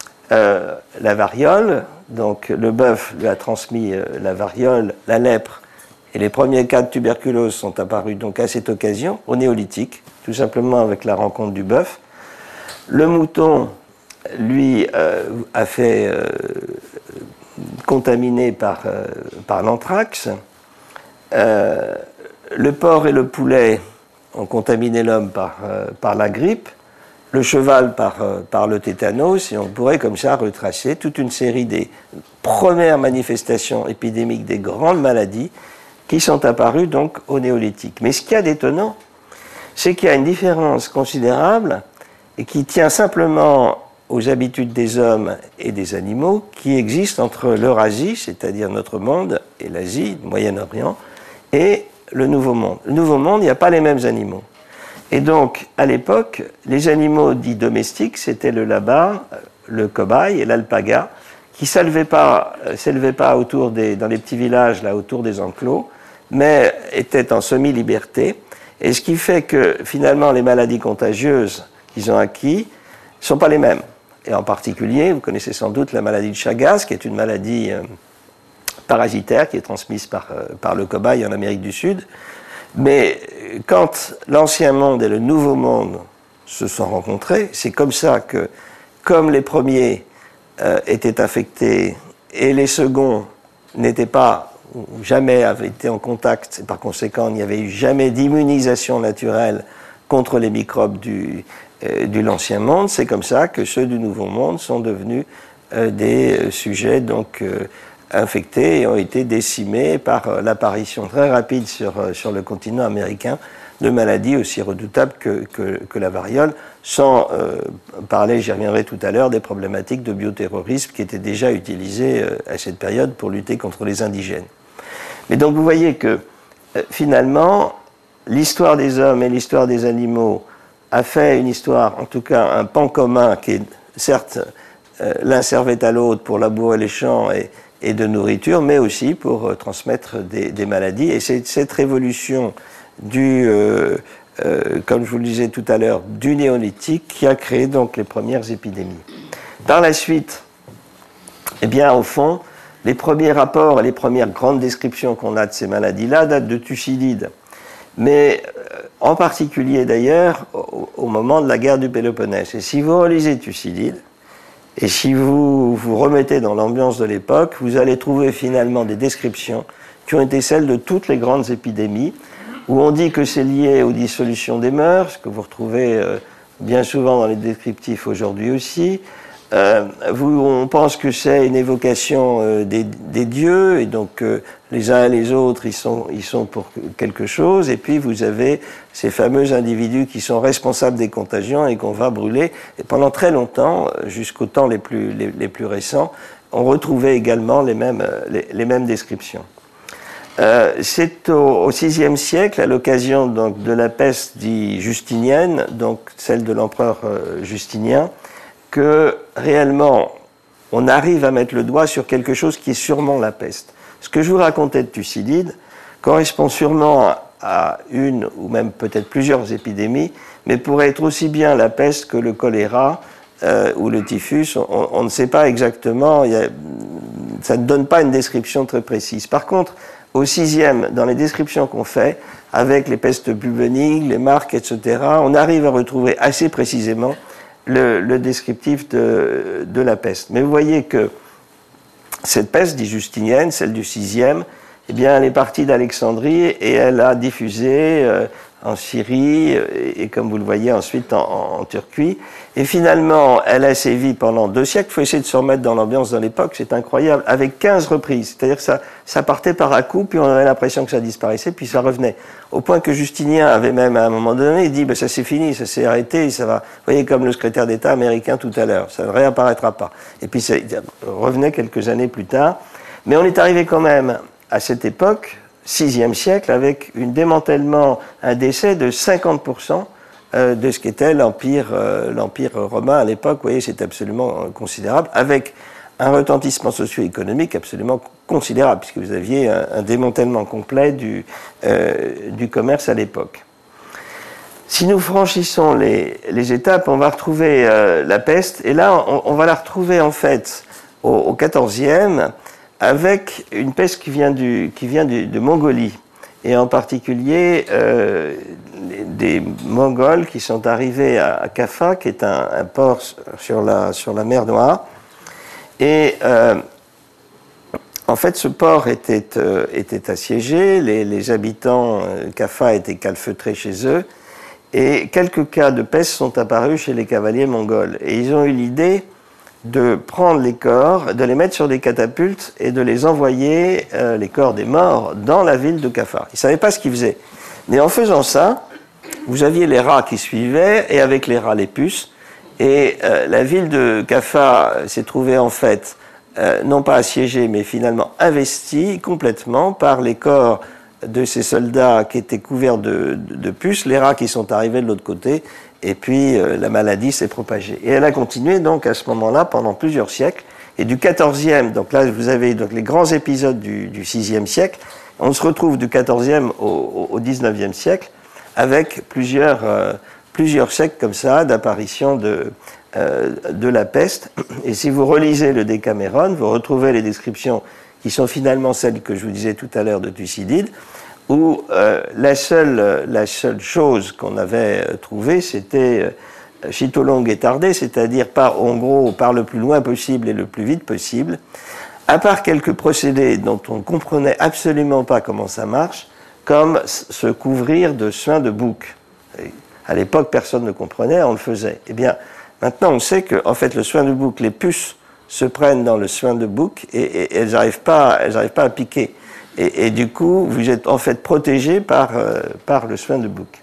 La variole, donc le bœuf lui a transmis la variole, la lèpre, et les premiers cas de tuberculose sont apparus donc à cette occasion, au néolithique, tout simplement avec la rencontre du bœuf. Le mouton, lui, a fait contaminer par l'anthrax. Le porc et le poulet ont contaminé l'homme par la grippe. Le cheval par le tétanos, et on pourrait comme ça retracer toute une série des premières manifestations épidémiques des grandes maladies qui sont apparues donc au néolithique. Mais ce qu'il y a d'étonnant, c'est qu'il y a une différence considérable et qui tient simplement aux habitudes des hommes et des animaux qui existent entre l'Eurasie, c'est-à-dire notre monde, et l'Asie, le Moyen-Orient, et le Nouveau Monde. Le Nouveau Monde, il n'y a pas les mêmes animaux. Et donc, à l'époque, les animaux dits domestiques, c'était le labar, le cobaye et l'alpaga, qui ne s'élevaient pas dans les petits villages, là, autour des enclos, mais étaient en semi-liberté. Et ce qui fait que, finalement, les maladies contagieuses qu'ils ont acquises ne sont pas les mêmes. Et en particulier, vous connaissez sans doute la maladie de Chagas, qui est une maladie parasitaire qui est transmise par le cobaye en Amérique du Sud. Mais quand l'Ancien Monde et le Nouveau Monde se sont rencontrés, c'est comme ça que, comme les premiers étaient infectés et les seconds n'étaient pas ou jamais avaient été en contact, et par conséquent il n'y avait eu jamais d'immunisation naturelle contre les microbes de l'Ancien Monde, c'est comme ça que ceux du Nouveau Monde sont devenus des sujets donc infectés et ont été décimés par l'apparition très rapide sur le continent américain de maladies aussi redoutables que la variole, sans parler, j'y reviendrai tout à l'heure, des problématiques de bioterrorisme qui étaient déjà utilisées à cette période pour lutter contre les indigènes. Mais donc vous voyez que finalement, l'histoire des hommes et l'histoire des animaux a fait une histoire, en tout cas un pan commun qui est certes l'un servait à l'autre pour labourer les champs et de nourriture, mais aussi pour transmettre des maladies. Et c'est cette révolution comme je vous le disais tout à l'heure, du néolithique qui a créé donc les premières épidémies. Par la suite, eh bien, au fond, les premiers rapports et les premières grandes descriptions qu'on a de ces maladies-là datent de Thucydide. Mais en particulier d'ailleurs au moment de la guerre du Péloponnèse. Et si vous relisez Thucydide, et si vous vous remettez dans l'ambiance de l'époque, vous allez trouver finalement des descriptions qui ont été celles de toutes les grandes épidémies, où on dit que c'est lié aux dissolutions des mœurs, ce que vous retrouvez bien souvent dans les descriptifs aujourd'hui aussi. On pense que c'est une évocation des dieux, et donc les uns et les autres, ils sont pour quelque chose, et puis vous avez ces fameux individus qui sont responsables des contagions et qu'on va brûler. Et pendant très longtemps, jusqu'aux temps les plus récents, on retrouvait également les mêmes descriptions. C'est au VIe siècle, à l'occasion donc de la peste dite justinienne, donc celle de l'empereur Justinien, que réellement on arrive à mettre le doigt sur quelque chose qui est sûrement la peste. Ce que je vous racontais de Thucydide correspond sûrement à une ou même peut-être plusieurs épidémies, mais pourrait être aussi bien la peste que le choléra ou le typhus. On ne sait pas exactement, ça ne donne pas une description très précise. Par contre, au VIe, dans les descriptions qu'on fait, avec les pestes buboniques, les marques, etc., on arrive à retrouver assez précisément le descriptif de la peste. Mais vous voyez que cette peste dite justinienne, celle du VIe, eh bien, elle est partie d'Alexandrie et elle a diffusé en Syrie et comme vous le voyez ensuite en Turquie. Et finalement, elle a sévi pendant 2 siècles. Il faut essayer de se remettre dans l'ambiance de l'époque, c'est incroyable, avec 15 reprises. C'est-à-dire que ça partait par à coup, puis on avait l'impression que ça disparaissait, puis ça revenait. Au point que Justinien avait même, à un moment donné, dit ça c'est fini, ça s'est arrêté, ça va. Vous voyez, comme le secrétaire d'État américain tout à l'heure, ça ne réapparaîtra pas. Et puis ça revenait quelques années plus tard. Mais on est arrivé quand même à cette époque, 6e siècle, avec un démantèlement, un décès de 50% de ce qu'était l'Empire romain à l'époque. Vous voyez, c'est absolument considérable, avec un retentissement socio-économique absolument considérable, puisque vous aviez un démantèlement complet du commerce à l'époque. Si nous franchissons les étapes, on va retrouver la peste, et là, on va la retrouver en fait au XIVe, avec une peste qui vient de Mongolie, et en particulier des Mongols qui sont arrivés à Kaffa, qui est un port sur la mer Noire. Et en fait, ce port était assiégé, les habitants de Kaffa étaient calfeutrés chez eux, et quelques cas de peste sont apparus chez les cavaliers mongols. Et ils ont eu l'idée de prendre les corps, de les mettre sur des catapultes et de les envoyer, les corps des morts, dans la ville de Kaffa. Ils ne savaient pas ce qu'ils faisaient. Mais en faisant ça, vous aviez les rats qui suivaient, et avec les rats, les puces. Et la ville de Kaffa s'est trouvée en fait, non pas assiégée, mais finalement investie complètement par les corps de ces soldats qui étaient couverts de puces, les rats qui sont arrivés de l'autre côté, et puis la maladie s'est propagée. Et elle a continué donc à ce moment-là pendant plusieurs siècles. Et du XIVe, donc là vous avez donc les grands épisodes du VIe siècle, on se retrouve du XIVe au XIXe siècle avec plusieurs siècles comme ça d'apparition de la peste. Et si vous relisez le Décaméron, vous retrouvez les descriptions qui sont finalement celles que je vous disais tout à l'heure de Thucydide, où la seule chose qu'on avait trouvée, c'était chitolongue et tardé, c'est-à-dire en gros par le plus loin possible et le plus vite possible, à part quelques procédés dont on ne comprenait absolument pas comment ça marche, comme se couvrir de suin de bouc. Et à l'époque, personne ne comprenait, on le faisait. Eh bien, maintenant, on sait que, en fait, le suin de bouc, les puces se prennent dans le suin de bouc et elles n'arrivent pas à piquer. Et du coup, vous êtes en fait protégé par le suin de bouc.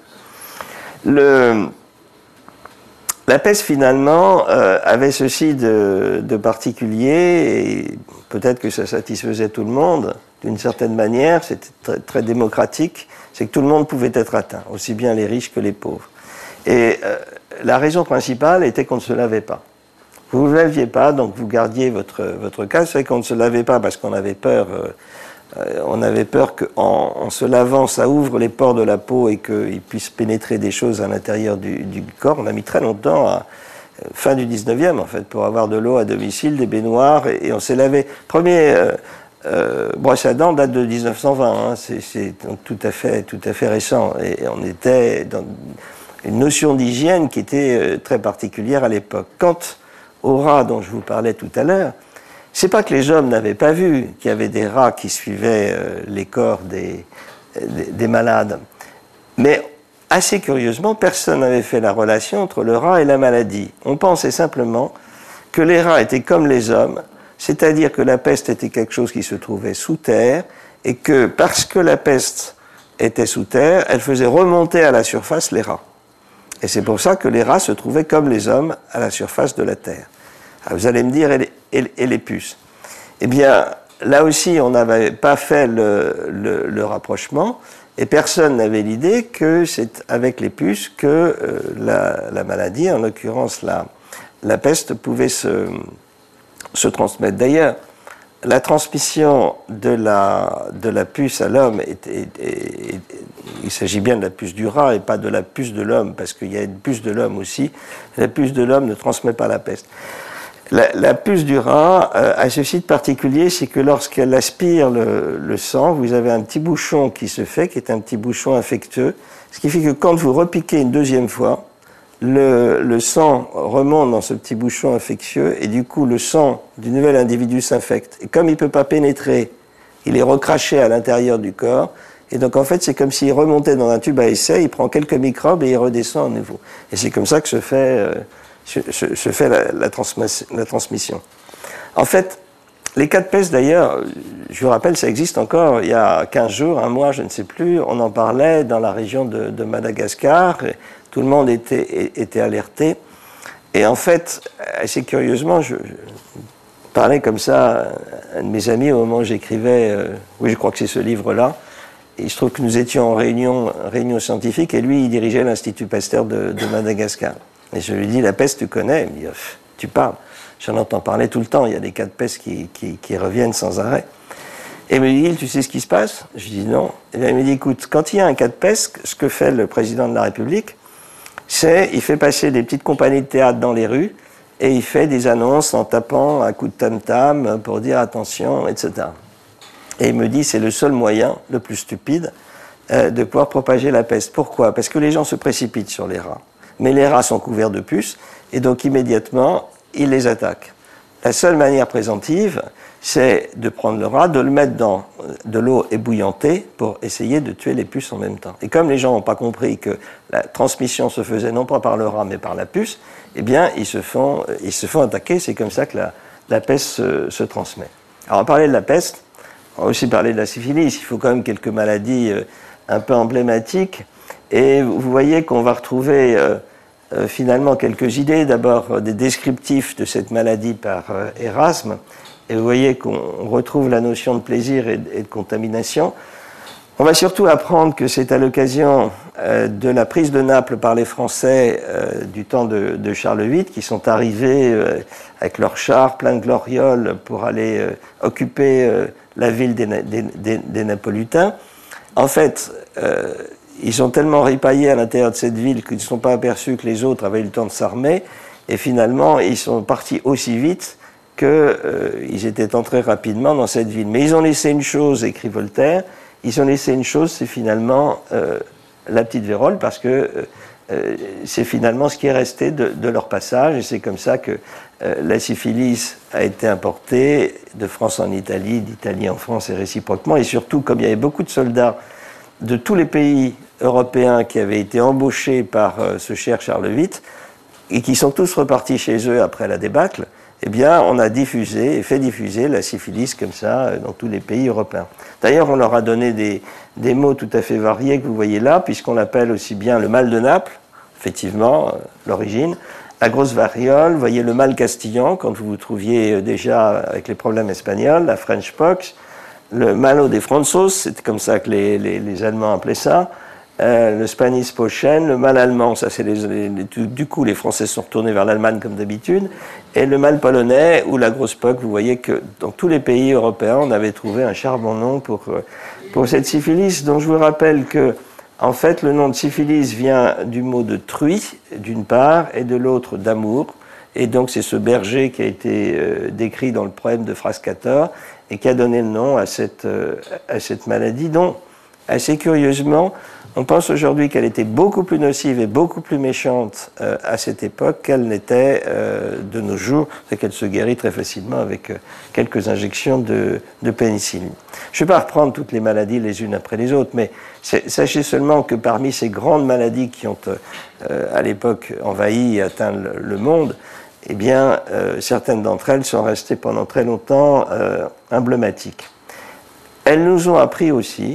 La peste, finalement, avait ceci de particulier, et peut-être que ça satisfaisait tout le monde, d'une certaine manière, c'était très, très démocratique, c'est que tout le monde pouvait être atteint, aussi bien les riches que les pauvres. Et la raison principale était qu'on ne se lavait pas. Vous ne vous laviez pas, donc vous gardiez votre cas. C'est vrai qu'on ne se lavait pas parce qu'on avait peur. On avait peur qu'en se lavant, ça ouvre les pores de la peau et qu'il puisse pénétrer des choses à l'intérieur du corps. On a mis très longtemps, fin du 19e en fait, pour avoir de l'eau à domicile, des baignoires, et on s'est lavé. Premier brosse à dents date de 1920, hein, c'est donc tout à fait récent. Et on était dans une notion d'hygiène qui était très particulière à l'époque. Quant aux rats dont je vous parlais tout à l'heure, c'est pas que les hommes n'avaient pas vu qu'il y avait des rats qui suivaient les corps des malades, mais assez curieusement, personne n'avait fait la relation entre le rat et la maladie. On pensait simplement que les rats étaient comme les hommes, c'est-à-dire que la peste était quelque chose qui se trouvait sous terre, et que parce que la peste était sous terre, elle faisait remonter à la surface les rats. Et c'est pour ça que les rats se trouvaient comme les hommes à la surface de la terre. Alors vous allez me dire, et les puces? Eh bien, là aussi, on n'avait pas fait le rapprochement, et personne n'avait l'idée que c'est avec les puces que la maladie, en l'occurrence la peste, pouvait se transmettre. D'ailleurs, la transmission de la puce à l'homme, il s'agit bien de la puce du rat et pas de la puce de l'homme, parce qu'il y a une puce de l'homme aussi. La puce de l'homme ne transmet pas la peste. La puce du rat a ceci de particulier, c'est que lorsqu'elle aspire le sang, vous avez un petit bouchon qui se fait, qui est un petit bouchon infectieux, ce qui fait que quand vous repiquez une deuxième fois, le sang remonte dans ce petit bouchon infectieux, et du coup le sang du nouvel individu s'infecte. Et comme il ne peut pas pénétrer, il est recraché à l'intérieur du corps, et donc en fait c'est comme s'il remontait dans un tube à essai, il prend quelques microbes et il redescend à nouveau. Et c'est comme ça que se fait la transmission. En fait, les cas de peste d'ailleurs, je vous rappelle, ça existe encore il y a 15 jours, un mois, je ne sais plus, on en parlait dans la région de Madagascar, tout le monde était alerté. Et en fait, assez curieusement, je parlais comme ça à un de mes amis au moment où j'écrivais, oui je crois que c'est ce livre-là, et il se trouve que nous étions en réunion scientifique, et lui il dirigeait l'Institut Pasteur de Madagascar. Et je lui dis, la peste, tu connais? Il me dit, tu parles. J'en entends parler tout le temps, il y a des cas de peste qui reviennent sans arrêt. Et il me dit, tu sais ce qui se passe? Je dis non. Et bien, il me dit, écoute, quand il y a un cas de peste, ce que fait le président de la République, c'est il fait passer des petites compagnies de théâtre dans les rues, et il fait des annonces en tapant un coup de tam-tam pour dire attention, etc. Et il me dit, c'est le seul moyen, le plus stupide, de pouvoir propager la peste. Pourquoi? Parce que les gens se précipitent sur les rats. Mais les rats sont couverts de puces, et donc immédiatement, ils les attaquent. La seule manière préventive, c'est de prendre le rat, de le mettre dans de l'eau ébouillantée pour essayer de tuer les puces en même temps. Et comme les gens n'ont pas compris que la transmission se faisait non pas par le rat, mais par la puce, eh bien, ils se font attaquer. C'est comme ça que la peste se transmet. Alors, on va parler de la peste. On va aussi parler de la syphilis. Il faut quand même quelques maladies un peu emblématiques. Et vous voyez qu'on va retrouver finalement quelques idées. D'abord, des descriptifs de cette maladie par Erasme. Et vous voyez qu'on retrouve la notion de plaisir et de contamination. On va surtout apprendre que c'est à l'occasion de la prise de Naples par les Français du temps de Charles VIII, qui sont arrivés avec leurs chars pleins de glorioles pour aller occuper la ville des Napolitains. En fait, ils ont tellement ripaillé à l'intérieur de cette ville qu'ils ne se sont pas aperçus que les autres avaient eu le temps de s'armer. Et finalement, ils sont partis aussi vite qu'ils étaient entrés rapidement dans cette ville. Mais ils ont laissé une chose, écrit Voltaire, ils ont laissé une chose, c'est finalement la petite vérole, parce que c'est finalement ce qui est resté de leur passage, et c'est comme ça que la syphilis a été importée de France en Italie, d'Italie en France et réciproquement, et surtout, comme il y avait beaucoup de soldats de tous les pays européens qui avaient été embauchés par ce cher Charles VIII, et qui sont tous repartis chez eux après la débâcle, eh bien, on a diffusé et fait diffuser la syphilis comme ça dans tous les pays européens. D'ailleurs, on leur a donné des mots tout à fait variés que vous voyez là, puisqu'on l'appelle aussi bien le mal de Naples, effectivement, l'origine, la grosse variole, vous voyez le mal castillan, quand vous vous trouviez déjà avec les problèmes espagnols, la French pox, le malo des Franzos, c'était comme ça que les Allemands appelaient ça, le Spanish Pochen, le mal allemand, ça c'est du coup les Français sont retournés vers l'Allemagne comme d'habitude, et le mal polonais ou la grosse poque. Vous voyez que dans tous les pays européens, on avait trouvé un charmant nom pour cette syphilis, dont je vous rappelle que en fait le nom de syphilis vient du mot de truie d'une part et de l'autre d'amour, et donc c'est ce berger qui a été décrit dans le poème de Frascator et qui a donné le nom à cette maladie dont, assez curieusement, on pense aujourd'hui qu'elle était beaucoup plus nocive et beaucoup plus méchante à cette époque qu'elle n'était de nos jours, c'est qu'elle se guérit très facilement avec quelques injections de pénicilline. Je ne vais pas reprendre toutes les maladies les unes après les autres, mais sachez seulement que parmi ces grandes maladies qui ont à l'époque envahi et atteint le monde, eh bien, certaines d'entre elles sont restées pendant très longtemps emblématiques. Elles nous ont appris aussi,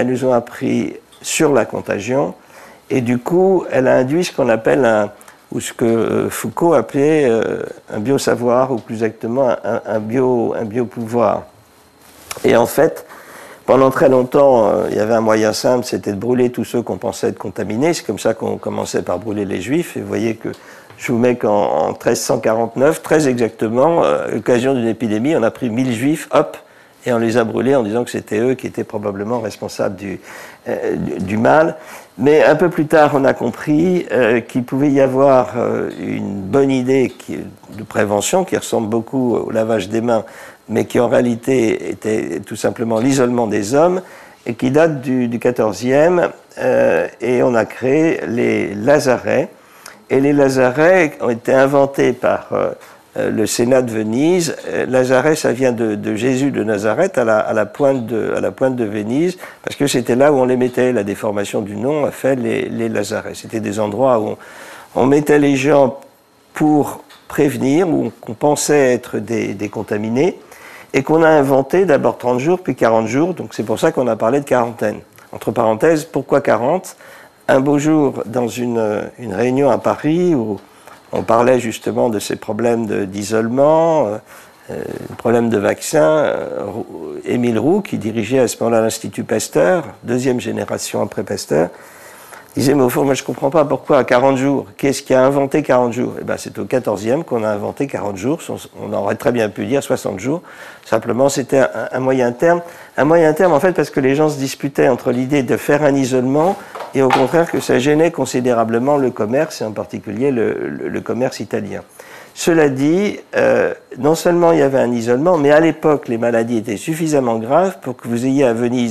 sur la contagion, et du coup, elle a induit ce qu'on appelle ou ce que Foucault appelait un biosavoir, ou plus exactement un biopouvoir. Et en fait, pendant très longtemps, il y avait un moyen simple, c'était de brûler tous ceux qu'on pensait être contaminés. C'est comme ça qu'on commençait par brûler les Juifs. Et vous voyez que je vous mets qu'en 1349, très exactement, à l'occasion d'une épidémie, on a pris 1000 Juifs, hop, et on les a brûlés en disant que c'était eux qui étaient probablement responsables du mal. Mais un peu plus tard, on a compris qu'il pouvait y avoir une bonne idée de prévention qui ressemble beaucoup au lavage des mains, mais qui en réalité était tout simplement l'isolement des hommes, et qui date du XIVe, et on a créé les lazarets. Et les lazarets ont été inventés par le Sénat de Venise. Lazaret, ça vient de Jésus de Nazareth à la pointe de Venise, parce que c'était là où on les mettait. La déformation du nom a fait les lazarets. C'était des endroits où on mettait les gens pour prévenir, ou qu'on pensait être des contaminés, et qu'on a inventé d'abord 30 jours, puis 40 jours, donc c'est pour ça qu'on a parlé de quarantaine. Entre parenthèses, pourquoi 40 ? Un beau jour, dans une réunion à Paris, où on parlait justement de ces problèmes d'isolement, problèmes de vaccins, Émile Roux, qui dirigeait à ce moment-là l'Institut Pasteur, deuxième génération après Pasteur, disait, mais au fond, moi je ne comprends pas pourquoi à 40 jours. Qu'est-ce qui a inventé 40 jours ? Eh bien, c'est au 14e qu'on a inventé 40 jours. On aurait très bien pu dire 60 jours. Simplement, c'était un moyen terme. Un moyen terme, en fait, parce que les gens se disputaient entre l'idée de faire un isolement et au contraire que ça gênait considérablement le commerce, et en particulier le commerce italien. Cela dit, non seulement il y avait un isolement, mais à l'époque, les maladies étaient suffisamment graves pour que vous ayez à Venise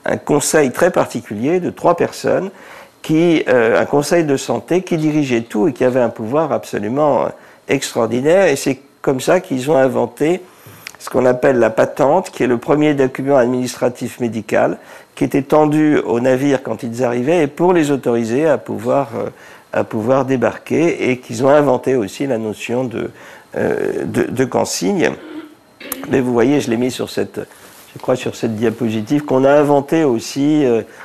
un conseil très particulier de 3 personnes, un conseil de santé qui dirigeait tout et qui avait un pouvoir absolument extraordinaire. Et c'est comme ça qu'ils ont inventé ce qu'on appelle la patente, qui est le premier document administratif médical, qui était tendu aux navires quand ils arrivaient, et pour les autoriser à pouvoir débarquer, et qu'ils ont inventé aussi la notion de consigne. Mais vous voyez, je l'ai mis sur cette diapositive, qu'on a inventé aussi,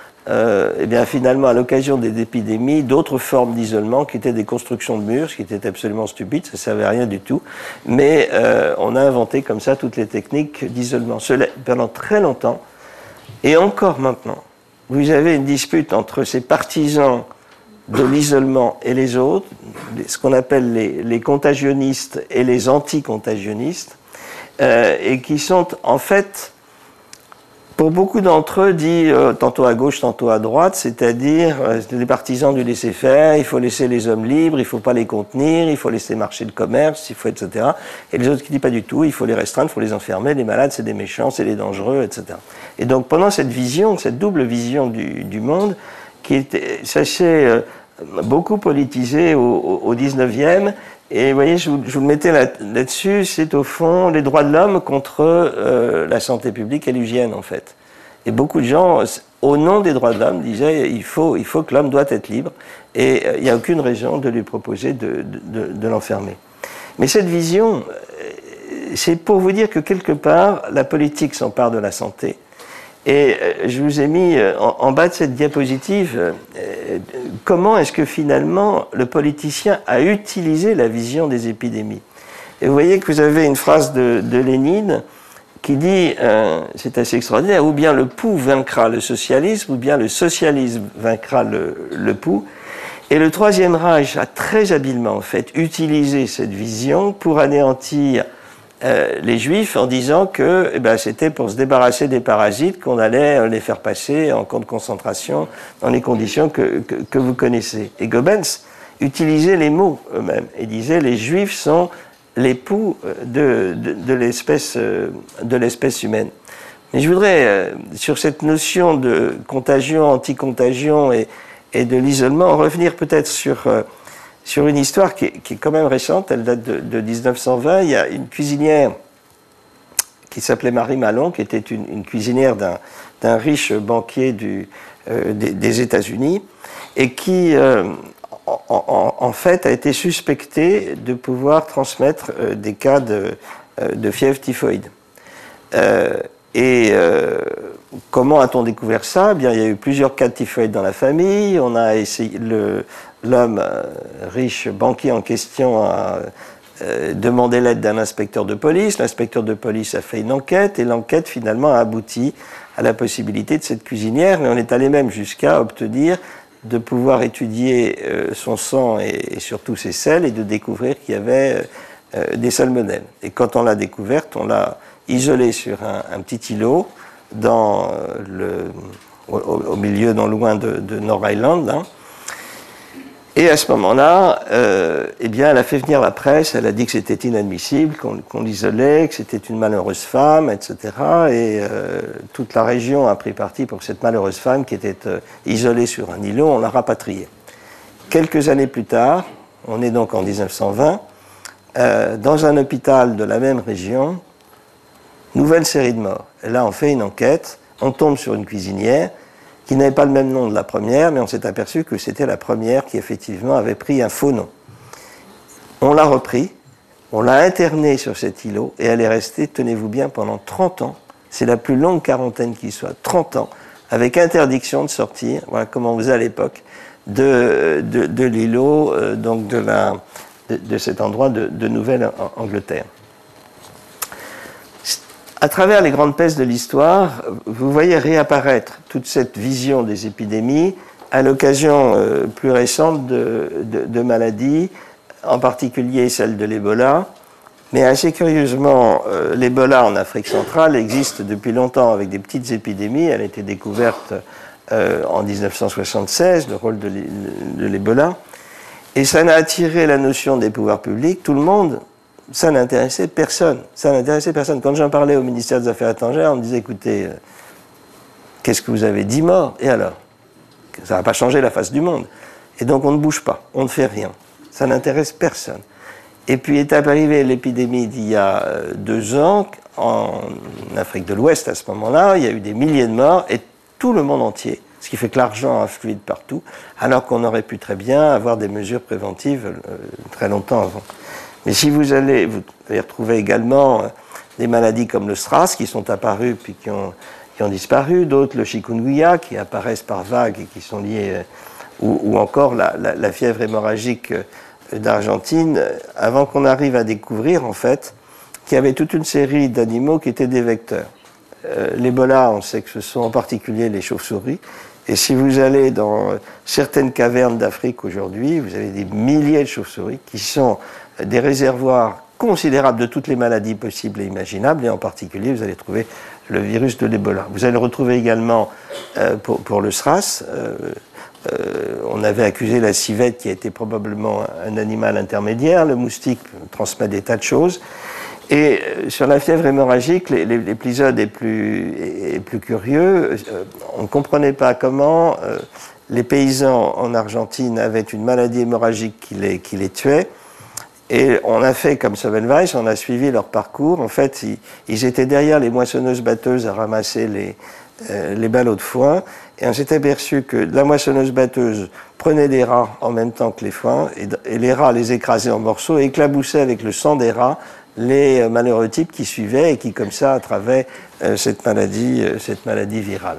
eh bien finalement à l'occasion des épidémies, d'autres formes d'isolement qui étaient des constructions de murs, ce qui était absolument stupide, ça ne servait à rien du tout. Mais on a inventé comme ça toutes les techniques d'isolement. Pendant très longtemps, et encore maintenant, vous avez une dispute entre ces partisans de l'isolement et les autres, ce qu'on appelle les contagionnistes et les anti-contagionnistes, et qui sont en fait, pour beaucoup d'entre eux, dit tantôt à gauche, tantôt à droite, c'est-à-dire les partisans du laisser-faire, il faut laisser les hommes libres, il ne faut pas les contenir, il faut laisser marcher le commerce, il faut, etc. Et les autres qui disent pas du tout, il faut les restreindre, il faut les enfermer, les malades c'est des méchants, c'est des dangereux, etc. Et donc pendant cette vision, cette double vision du monde, qui était, ça s'est beaucoup politisé au 19e, et vous voyez, je vous le mettais là-dessus, c'est au fond les droits de l'homme contre la santé publique et l'hygiène, en fait. Et beaucoup de gens, au nom des droits de l'homme, disaient il faut que l'homme doit être libre, et il n'y a aucune raison de lui proposer de l'enfermer. Mais cette vision, c'est pour vous dire que quelque part, la politique s'empare de la santé. Et je vous ai mis en bas de cette diapositive comment est-ce que finalement le politicien a utilisé la vision des épidémies. Et vous voyez que vous avez une phrase de Lénine qui dit, c'est assez extraordinaire, ou bien le pouls vaincra le socialisme, ou bien le socialisme vaincra le pouls. Et le Troisième Reich a très habilement en fait utilisé cette vision pour anéantir les Juifs en disant que c'était pour se débarrasser des parasites qu'on allait les faire passer en camp de concentration dans les conditions que vous connaissez. Et Goebbels utilisait les mots eux-mêmes et disait les Juifs sont l'époux de l'espèce humaine. Mais je voudrais, sur cette notion de contagion, anti-contagion et de l'isolement, revenir peut-être sur une histoire qui est quand même récente, elle date de 1920. Il y a une cuisinière qui s'appelait Marie Malon, qui était une cuisinière d'un riche banquier des États-Unis, et qui, en fait, a été suspectée de pouvoir transmettre des cas de fièvre typhoïde. Comment a-t-on découvert ça? Eh bien, il y a eu plusieurs cas de typhoïde dans la famille. On a essayé, l'homme riche banquier en question a demandé l'aide d'un inspecteur de police. L'inspecteur de police a fait une enquête et l'enquête finalement a abouti à la possibilité de cette cuisinière. Mais on est allé même jusqu'à obtenir de pouvoir étudier son sang et surtout ses selles et de découvrir qu'il y avait des salmonelles. Et quand on l'a découverte, on l'a isolée sur un petit îlot au milieu, non loin de North Island. Hein. Et à ce moment-là, eh bien, elle a fait venir la presse, elle a dit que c'était inadmissible, qu'on l'isolait, que c'était une malheureuse femme, etc. Et toute la région a pris parti pour cette malheureuse femme qui était isolée sur un îlot, on l'a rapatriée. Quelques années plus tard, on est donc en 1920, dans un hôpital de la même région, nouvelle série de morts. Et là, on fait une enquête, on tombe sur une cuisinière qui n'avait pas le même nom de la première, mais on s'est aperçu que c'était la première qui, effectivement, avait pris un faux nom. On l'a repris, on l'a internée sur cet îlot, et elle est restée, tenez-vous bien, pendant 30 ans. C'est la plus longue quarantaine qui soit, 30 ans, avec interdiction de sortir, voilà comment on faisait à l'époque, de l'îlot, donc de cet endroit de Nouvelle-Angleterre. À travers les grandes pestes de l'histoire, vous voyez réapparaître toute cette vision des épidémies à l'occasion plus récente de maladies, en particulier celle de l'Ebola. Mais assez curieusement, l'Ebola en Afrique centrale existe depuis longtemps avec des petites épidémies. Elle a été découverte en 1976, le rôle de l'Ebola. Et ça n'a attiré la notion des pouvoirs publics. Tout le monde... Ça n'intéressait personne. Ça n'intéressait personne. Quand j'en parlais au ministère des Affaires étrangères, on me disait, écoutez, Qu'est-ce que vous avez? 10 morts, et alors? Ça ne va pas changer la face du monde. Et donc on ne bouge pas, on ne fait rien. Ça n'intéresse personne. Et puis est arrivée l'épidémie d'il y a 2 ans, en Afrique de l'Ouest à ce moment-là, il y a eu des milliers de morts, et tout le monde entier, ce qui fait que l'argent a flué de partout, alors qu'on aurait pu très bien avoir des mesures préventives très longtemps avant. Mais si vous allez retrouver également des maladies comme le SRAS qui sont apparues puis qui ont disparu, d'autres le chikungunya qui apparaissent par vagues et qui sont liés, ou encore la fièvre hémorragique d'Argentine, avant qu'on arrive à découvrir en fait qu'il y avait toute une série d'animaux qui étaient des vecteurs. L'Ebola, on sait que ce sont en particulier les chauves-souris, et si vous allez dans certaines cavernes d'Afrique aujourd'hui, vous avez des milliers de chauves-souris qui sont des réservoirs considérables de toutes les maladies possibles et imaginables, et en particulier vous allez trouver le virus de l'Ebola. Vous allez le retrouver également pour le SRAS. On avait accusé la civette qui a été probablement un animal intermédiaire. Le moustique transmet des tas de choses. Et sur la fièvre hémorragique, l'épisode est plus curieux. On ne comprenait pas comment les paysans en Argentine avaient une maladie hémorragique qui les tuait. Et on a fait comme Semmelweis, on a suivi leur parcours. En fait, ils étaient derrière les moissonneuses-batteuses à ramasser les ballots de foin. Et on s'est aperçu que la moissonneuse-batteuse prenait des rats en même temps que les foins, et les rats les écrasaient en morceaux et éclaboussaient avec le sang des rats les malheureux types qui suivaient et qui, comme ça, attravaient cette maladie virale.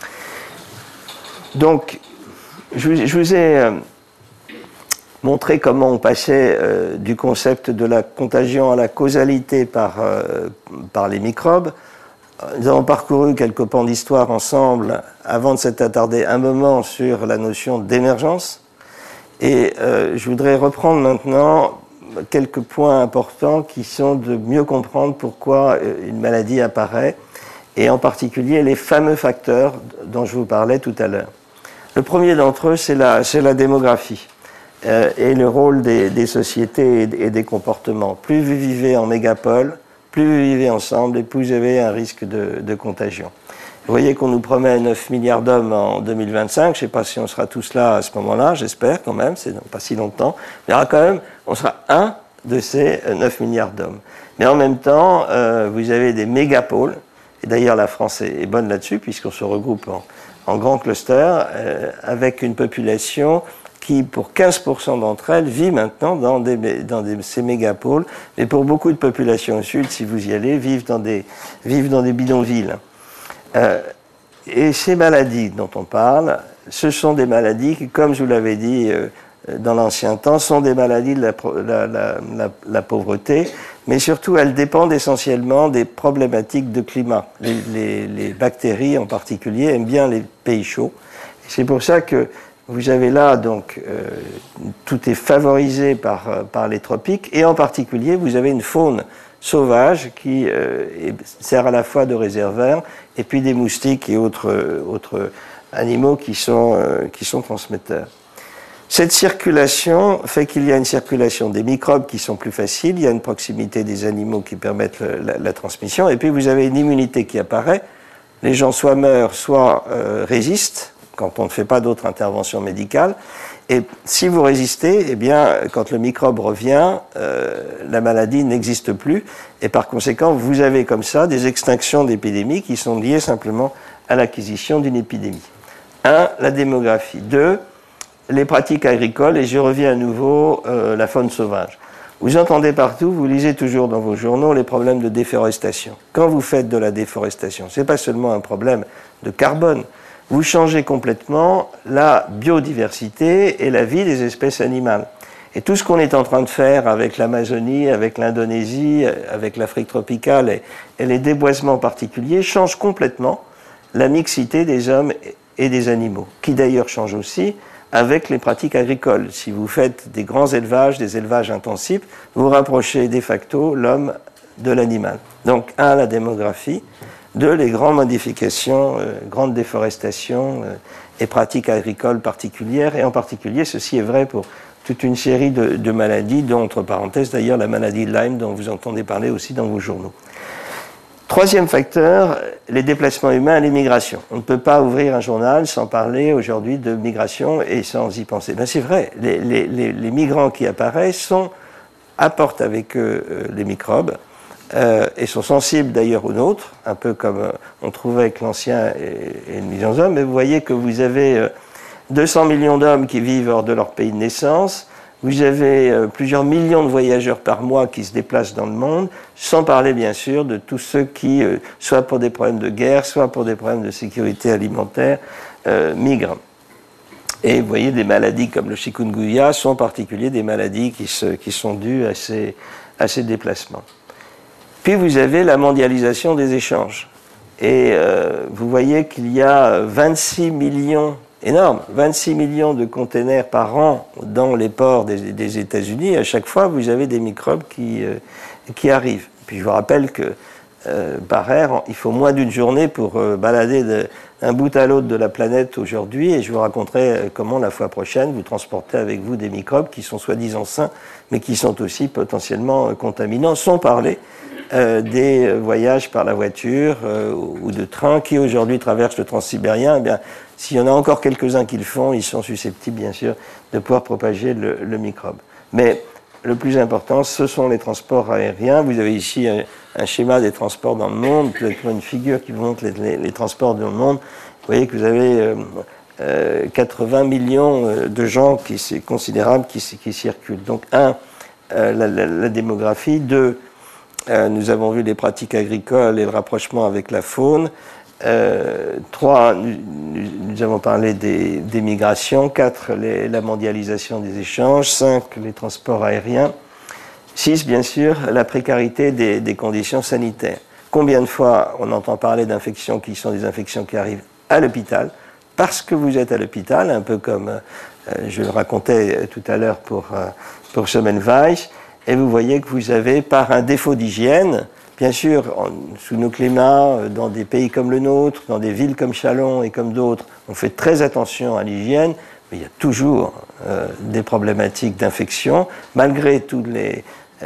Donc, je vous ai montré comment on passait du concept de la contagion à la causalité par les microbes. Nous avons parcouru quelques pans d'histoire ensemble avant de s'être attardé un moment sur la notion d'émergence. Et je voudrais reprendre maintenant quelques points importants qui sont de mieux comprendre pourquoi une maladie apparaît, et en particulier les fameux facteurs dont je vous parlais tout à l'heure. Le premier d'entre eux, c'est la démographie et le rôle des sociétés et des comportements. Plus vous vivez en mégapole, plus vous vivez ensemble et plus vous avez un risque de contagion. Vous voyez qu'on nous promet 9 milliards d'hommes en 2025. Je ne sais pas si on sera tous là à ce moment-là, j'espère quand même, c'est pas si longtemps. Mais on sera un de ces 9 milliards d'hommes. Mais en même temps, vous avez des mégapoles, et d'ailleurs la France est bonne là-dessus, puisqu'on se regroupe en grands clusters, avec une population qui, pour 15% d'entre elles, vit maintenant dans ces mégapoles. Mais pour beaucoup de populations au sud, si vous y allez, vivent dans des bidonvilles. Et ces maladies dont on parle, ce sont des maladies qui, comme je vous l'avais dit dans l'ancien temps, sont des maladies de la pauvreté, mais surtout elles dépendent essentiellement des problématiques de climat. Les bactéries en particulier aiment bien les pays chauds. C'est pour ça que vous avez là, donc, tout est favorisé par les tropiques, et en particulier, vous avez une faune sauvage qui sert à la fois de réservoir, et puis des moustiques et autres animaux qui sont transmetteurs. Cette circulation fait qu'il y a une circulation des microbes qui sont plus faciles, il y a une proximité des animaux qui permettent la transmission, et puis vous avez une immunité qui apparaît. Les gens soit meurent, soit résistent, quand on ne fait pas d'autres interventions médicales. Et si vous résistez, eh bien, quand le microbe revient, la maladie n'existe plus. Et par conséquent, vous avez comme ça des extinctions d'épidémies qui sont liées simplement à l'acquisition d'une épidémie. 1. La démographie. 2. Les pratiques agricoles. Et je reviens à nouveau, la faune sauvage. Vous entendez partout, vous lisez toujours dans vos journaux les problèmes de déforestation. Quand vous faites de la déforestation, ce n'est pas seulement un problème de carbone. Vous changez complètement la biodiversité et la vie des espèces animales. Et tout ce qu'on est en train de faire avec l'Amazonie, avec l'Indonésie, avec l'Afrique tropicale et les déboisements particuliers change complètement la mixité des hommes et des animaux, qui d'ailleurs change aussi avec les pratiques agricoles. Si vous faites des grands élevages, des élevages intensifs, vous rapprochez de facto l'homme de l'animal. Donc, 1, la démographie. 2, les grandes modifications, grandes déforestations et pratiques agricoles particulières. Et en particulier, ceci est vrai pour toute une série de maladies, dont, entre parenthèses, d'ailleurs, la maladie de Lyme, dont vous entendez parler aussi dans vos journaux. Troisième facteur, les déplacements humains et les migrations. On ne peut pas ouvrir un journal sans parler aujourd'hui de migration et sans y penser. Ben c'est vrai, les migrants qui apparaissent apportent avec eux les microbes et sont sensibles d'ailleurs aux nôtres, un peu comme on trouvait avec l'ancien et le misanthrope. Mais vous voyez que vous avez 200 millions d'hommes qui vivent hors de leur pays de naissance. Vous avez plusieurs millions de voyageurs par mois qui se déplacent dans le monde, sans parler bien sûr de tous ceux qui, soit pour des problèmes de guerre, soit pour des problèmes de sécurité alimentaire, migrent. Et vous voyez, des maladies comme le chikungunya sont en particulier des maladies qui sont dues à ces déplacements. Puis vous avez la mondialisation des échanges. Et vous voyez qu'il y a 26 millions énorme, 26 millions de containers par an dans les ports des États-Unis. À chaque fois, vous avez des microbes qui arrivent. Puis je vous rappelle que par air, il faut moins d'une journée pour balader d'un bout à l'autre de la planète aujourd'hui. Et je vous raconterai comment la fois prochaine, vous transportez avec vous des microbes qui sont soi-disant sains, mais qui sont aussi potentiellement contaminants, sans parler des voyages par la voiture ou de train qui aujourd'hui traversent le transsibérien. Eh bien, s'il y en a encore quelques-uns qui le font, ils sont susceptibles, bien sûr, de pouvoir propager le microbe. Mais le plus important, ce sont les transports aériens. Vous avez ici un schéma des transports dans le monde, peut-être une figure qui vous montre les transports dans le monde. Vous voyez que vous avez 80 millions de gens, c'est considérable, qui circulent. Donc, la démographie. 2, nous avons vu les pratiques agricoles et le rapprochement avec la faune. 3, nous avons parlé des migrations. 4, la mondialisation des échanges. 5, les transports aériens. 6, bien sûr, la précarité des conditions sanitaires. Combien de fois on entend parler d'infections qui sont des infections qui arrivent à l'hôpital, parce que vous êtes à l'hôpital, un peu comme je le racontais tout à l'heure pour Semmelweis, et vous voyez que vous avez, par un défaut d'hygiène, bien sûr, sous nos climats, dans des pays comme le nôtre, dans des villes comme Châlons et comme d'autres, on fait très attention à l'hygiène, mais il y a toujours des problématiques d'infection, malgré toutes les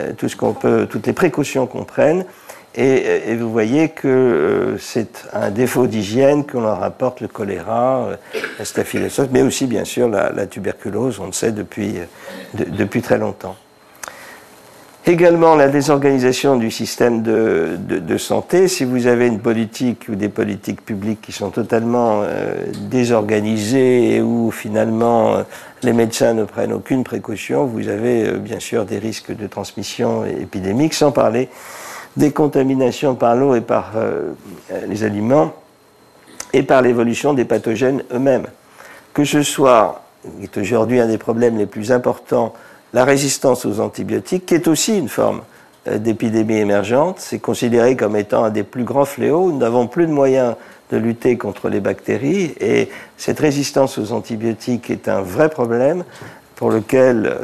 précautions qu'on prenne. Et vous voyez que c'est un défaut d'hygiène qu'on leur rapporte le choléra, la staphylocoque, mais aussi, bien sûr, la tuberculose, on le sait depuis très longtemps. Également, la désorganisation du système de santé. Si vous avez une politique ou des politiques publiques qui sont totalement désorganisées et où finalement les médecins ne prennent aucune précaution, vous avez bien sûr des risques de transmission épidémique, sans parler des contaminations par l'eau et par les aliments et par l'évolution des pathogènes eux-mêmes. Que ce soit, qui est aujourd'hui un des problèmes les plus importants, la résistance aux antibiotiques, qui est aussi une forme d'épidémie émergente, c'est considéré comme étant un des plus grands fléaux. Nous n'avons plus de moyens de lutter contre les bactéries et cette résistance aux antibiotiques est un vrai problème pour lequel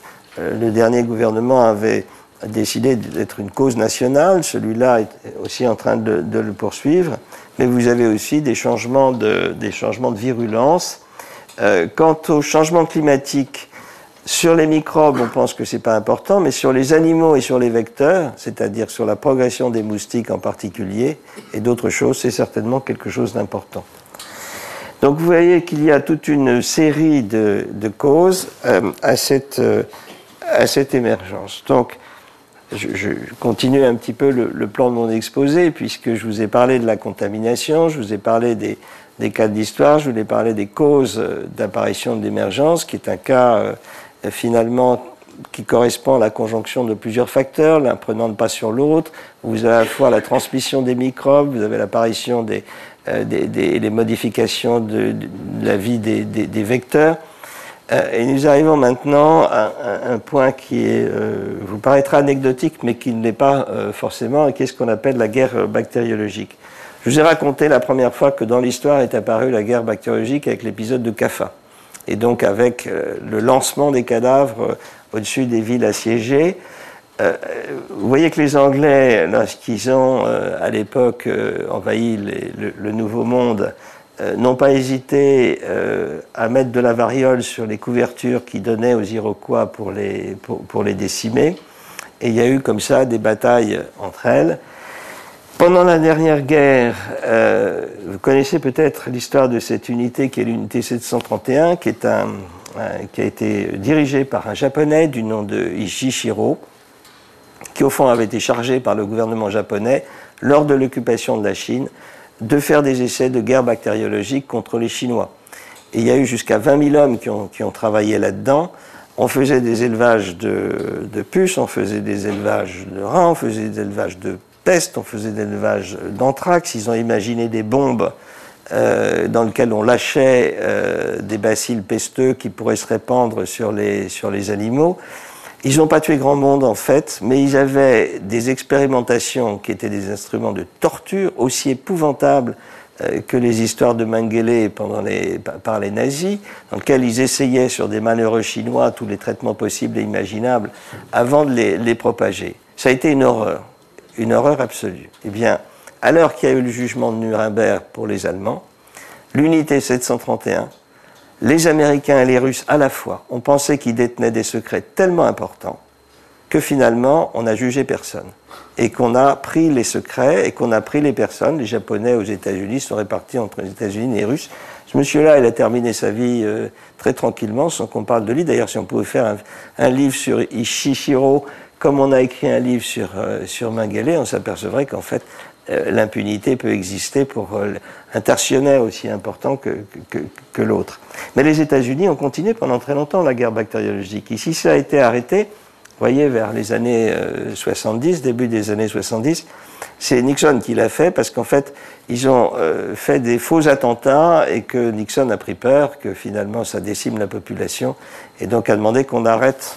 le dernier gouvernement avait décidé d'être une cause nationale. Celui-là est aussi en train de le poursuivre. Mais vous avez aussi des changements de virulence. Quant au changement climatique, sur les microbes, on pense que ce n'est pas important, mais sur les animaux et sur les vecteurs, c'est-à-dire sur la progression des moustiques en particulier, et d'autres choses, c'est certainement quelque chose d'important. Donc vous voyez qu'il y a toute une série de causes à cette émergence. Donc je continue un petit peu le plan de mon exposé, puisque je vous ai parlé de la contamination, je vous ai parlé des cas d'histoire, je vous ai parlé des causes d'apparition de l'émergence, qui est un cas finalement qui correspond à la conjonction de plusieurs facteurs, l'un prenant le pas sur l'autre. Vous avez à la fois la transmission des microbes, vous avez l'apparition des modifications de la vie des vecteurs. Et nous arrivons maintenant à un point qui vous paraîtra anecdotique, mais qui ne l'est pas forcément, et qui est ce qu'on appelle la guerre bactériologique. Je vous ai raconté la première fois que dans l'histoire est apparue la guerre bactériologique avec l'épisode de Kaffa. Et donc avec le lancement des cadavres au-dessus des villes assiégées. Vous voyez que les Anglais, lorsqu'ils ont à l'époque envahi le Nouveau Monde, n'ont pas hésité à mettre de la variole sur les couvertures qu'ils donnaient aux Iroquois pour les décimer. Et il y a eu comme ça des batailles entre elles. Pendant la dernière guerre, vous connaissez peut-être l'histoire de cette unité qui est l'unité 731, qui a été dirigée par un Japonais du nom de Ishishiro, qui au fond avait été chargé par le gouvernement japonais, lors de l'occupation de la Chine, de faire des essais de guerre bactériologique contre les Chinois. Et il y a eu jusqu'à 20 000 hommes qui ont travaillé là-dedans. On faisait des élevages de puces, on faisait des élevages de rats, on faisait des élevages de peste, on faisait des élevages d'anthrax. Ils ont imaginé des bombes dans lesquelles on lâchait des bacilles pesteux qui pourraient se répandre sur les animaux. Ils n'ont pas tué grand monde en fait, mais ils avaient des expérimentations qui étaient des instruments de torture aussi épouvantables que les histoires de Mengele par les nazis, dans lesquelles ils essayaient sur des malheureux Chinois tous les traitements possibles et imaginables avant de les propager. Ça a été une horreur absolue. Eh bien, à l'heure qu'il y a eu le jugement de Nuremberg pour les Allemands, l'unité 731, les Américains et les Russes à la fois ont pensé qu'ils détenaient des secrets tellement importants que finalement on n'a jugé personne et qu'on a pris les secrets et qu'on a pris les personnes. Les Japonais aux États-Unis sont répartis entre les États-Unis et les Russes. Ce monsieur-là, il a terminé sa vie très tranquillement sans qu'on parle de lui. D'ailleurs, si on pouvait faire un livre sur Ishishiro, comme on a écrit un livre sur Mengele, on s'apercevrait qu'en fait l'impunité peut exister pour un tertiaire aussi important que l'autre. Mais les États-Unis ont continué pendant très longtemps la guerre bactériologique. Ici, ça a été arrêté, vous voyez, vers les années 70, début des années 70. C'est Nixon qui l'a fait parce qu'en fait, ils ont fait des faux attentats et que Nixon a pris peur que finalement ça décime la population et donc a demandé qu'on arrête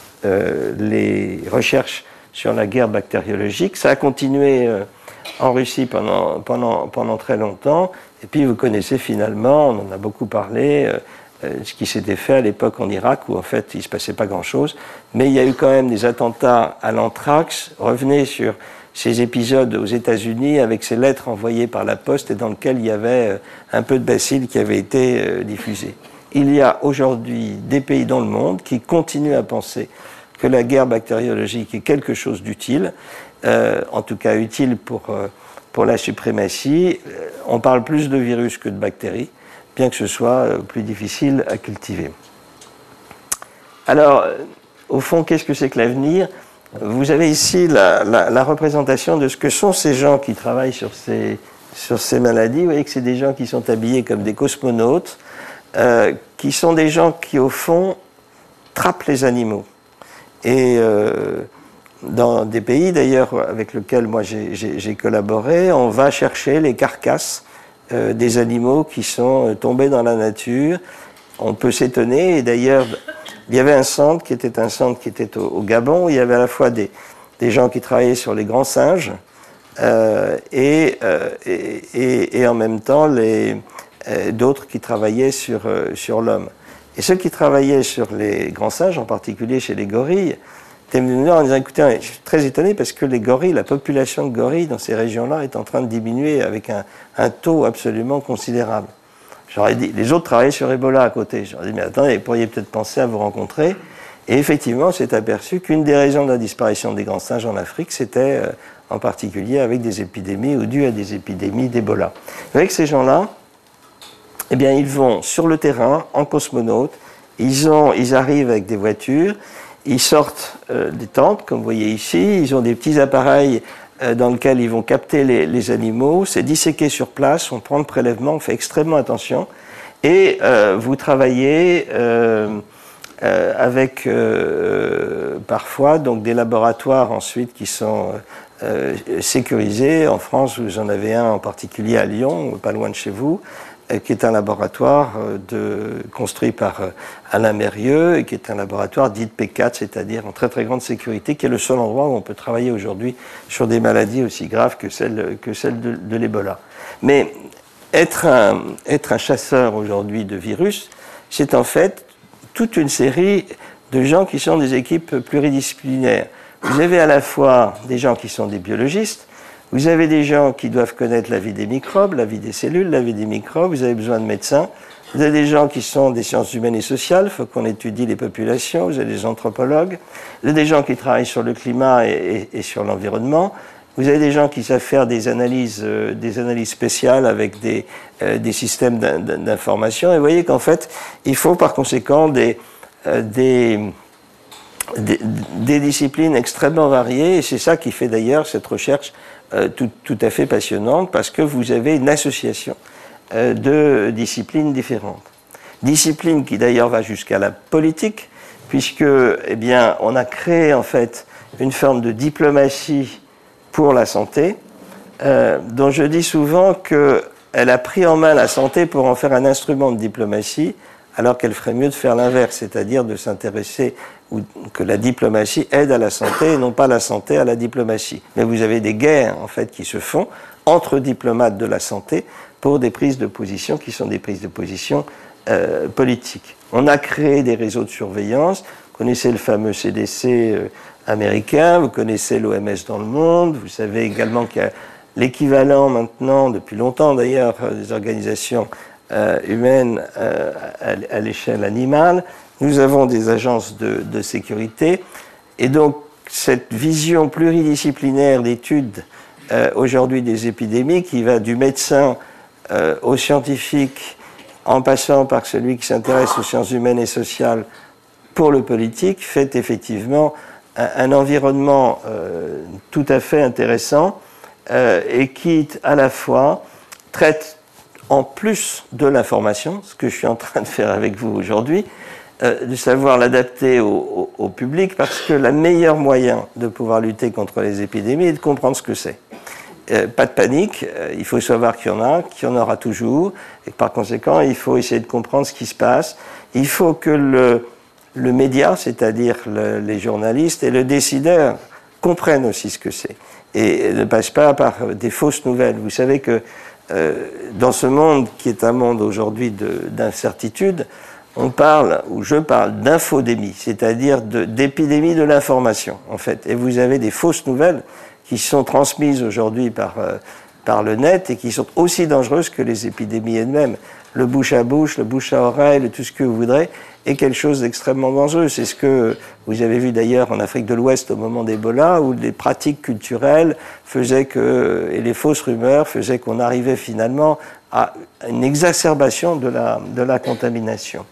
les recherches sur la guerre bactériologique. Ça a continué en Russie pendant très longtemps. Et puis vous connaissez finalement, on en a beaucoup parlé, ce qui s'était fait à l'époque en Irak où en fait il ne se passait pas grand-chose. Mais il y a eu quand même des attentats à l'anthrax. Revenez sur ces épisodes aux États-Unis avec ces lettres envoyées par la poste et dans lesquelles il y avait un peu de bacilles qui avaient été diffusées. Il y a aujourd'hui des pays dans le monde qui continuent à penser que la guerre bactériologique est quelque chose d'utile, en tout cas utile pour la suprématie. On parle plus de virus que de bactéries, bien que ce soit plus difficile à cultiver. Alors, au fond, qu'est-ce que c'est que l'avenir ? Vous avez ici la représentation de ce que sont ces gens qui travaillent sur ces maladies. Vous voyez que c'est des gens qui sont habillés comme des cosmonautes, qui sont des gens qui, au fond, trappent les animaux. Et dans des pays, d'ailleurs, avec lesquels moi j'ai collaboré, on va chercher les carcasses des animaux qui sont tombés dans la nature. On peut s'étonner, et d'ailleurs, il y avait un centre qui était au Gabon, où il y avait à la fois des gens qui travaillaient sur les grands singes, et en même temps d'autres qui travaillaient sur l'homme. Et ceux qui travaillaient sur les grands singes, en particulier chez les gorilles, étaient venus en disant, écoutez, je suis très étonné parce que les gorilles, la population de gorilles dans ces régions-là est en train de diminuer avec un taux absolument considérable. J'aurais dit, les autres travaillaient sur Ebola à côté. J'aurais dit, mais attendez, vous pourriez peut-être penser à vous rencontrer. Et effectivement, on s'est aperçu qu'une des raisons de la disparition des grands singes en Afrique, c'était en particulier avec des épidémies ou dû à des épidémies d'Ebola. Avec ces gens-là, eh bien, ils vont sur le terrain, en cosmonautes, ils arrivent avec des voitures, ils sortent des tentes, comme vous voyez ici, ils ont des petits appareils dans lesquels ils vont capter les animaux, c'est disséqué sur place, on prend le prélèvement, on fait extrêmement attention, et vous travaillez avec parfois donc des laboratoires ensuite qui sont sécurisés. En France, vous en avez un en particulier à Lyon, pas loin de chez vous, qui est un laboratoire construit par Alain Mérieux, et qui est un laboratoire dit de P4, c'est-à-dire en très très grande sécurité, qui est le seul endroit où on peut travailler aujourd'hui sur des maladies aussi graves que celle de l'Ebola. Mais être un chasseur aujourd'hui de virus, c'est en fait toute une série de gens qui sont des équipes pluridisciplinaires. Vous avez à la fois des gens qui sont des biologistes, vous avez des gens qui doivent connaître la vie des microbes, la vie des cellules, la vie des microbes, vous avez besoin de médecins, vous avez des gens qui sont des sciences humaines et sociales, il faut qu'on étudie les populations, vous avez des anthropologues, vous avez des gens qui travaillent sur le climat et sur l'environnement, Vous avez des gens qui savent faire des analyses spéciales avec des systèmes d'information. Et vous voyez qu'en fait, il faut par conséquent des disciplines extrêmement variées. Et c'est ça qui fait d'ailleurs cette recherche tout à fait passionnante, parce que vous avez une association de disciplines différentes. Discipline qui d'ailleurs va jusqu'à la politique, puisque, eh bien, on a créé en fait une forme de diplomatie pour la santé, dont je dis souvent qu'elle a pris en main la santé pour en faire un instrument de diplomatie, alors qu'elle ferait mieux de faire l'inverse, c'est-à-dire de s'intéresser, ou que la diplomatie aide à la santé et non pas la santé à la diplomatie. Mais vous avez des guerres en fait qui se font entre diplomates de la santé pour des prises de position qui sont des prises de position politiques. On a créé des réseaux de surveillance. Vous connaissez le fameux CDC américain, vous connaissez l'OMS dans le monde, vous savez également qu'il y a l'équivalent maintenant, depuis longtemps d'ailleurs, des organisations humaines à l'échelle animale. Nous avons des agences de sécurité. Et donc, cette vision pluridisciplinaire d'études aujourd'hui des épidémies, qui va du médecin au scientifique, en passant par celui qui s'intéresse aux sciences humaines et sociales pour le politique, fait effectivement un environnement tout à fait intéressant et qui, à la fois, traite en plus de l'information, ce que je suis en train de faire avec vous aujourd'hui, de savoir l'adapter au public, parce que le meilleur moyen de pouvoir lutter contre les épidémies est de comprendre ce que c'est. Pas de panique, il faut savoir qu'il y en aura toujours, et par conséquent, il faut essayer de comprendre ce qui se passe. Il faut que le média, c'est-à-dire les journalistes et le décideur, comprennent aussi ce que c'est, et ne passent pas par des fausses nouvelles. Vous savez que dans ce monde qui est un monde aujourd'hui d'incertitude, on parle, ou je parle, d'infodémie, c'est-à-dire d'épidémie de l'information, en fait. Et vous avez des fausses nouvelles qui sont transmises aujourd'hui par le net et qui sont aussi dangereuses que les épidémies elles-mêmes. Le bouche à bouche, le bouche à oreille, tout ce que vous voudrez, est quelque chose d'extrêmement dangereux. C'est ce que vous avez vu d'ailleurs en Afrique de l'Ouest au moment d'Ebola, où les pratiques culturelles faisaient et les fausses rumeurs faisaient qu'on arrivait finalement à une exacerbation de la contamination.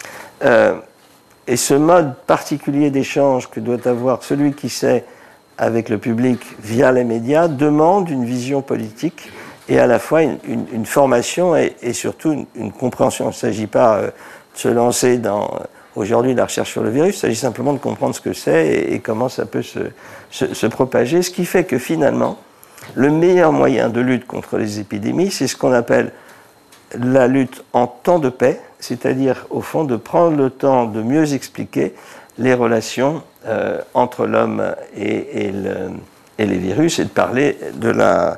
Et ce mode particulier d'échange que doit avoir celui qui sait avec le public via les médias demande une vision politique et à la fois une formation et surtout une compréhension. Il ne s'agit pas de se lancer dans aujourd'hui la recherche sur le virus, il s'agit simplement de comprendre ce que c'est et comment ça peut se propager, ce qui fait que finalement, le meilleur moyen de lutte contre les épidémies, c'est ce qu'on appelle la lutte en temps de paix, c'est-à-dire au fond de prendre le temps de mieux expliquer les relations entre l'homme et les virus et de parler de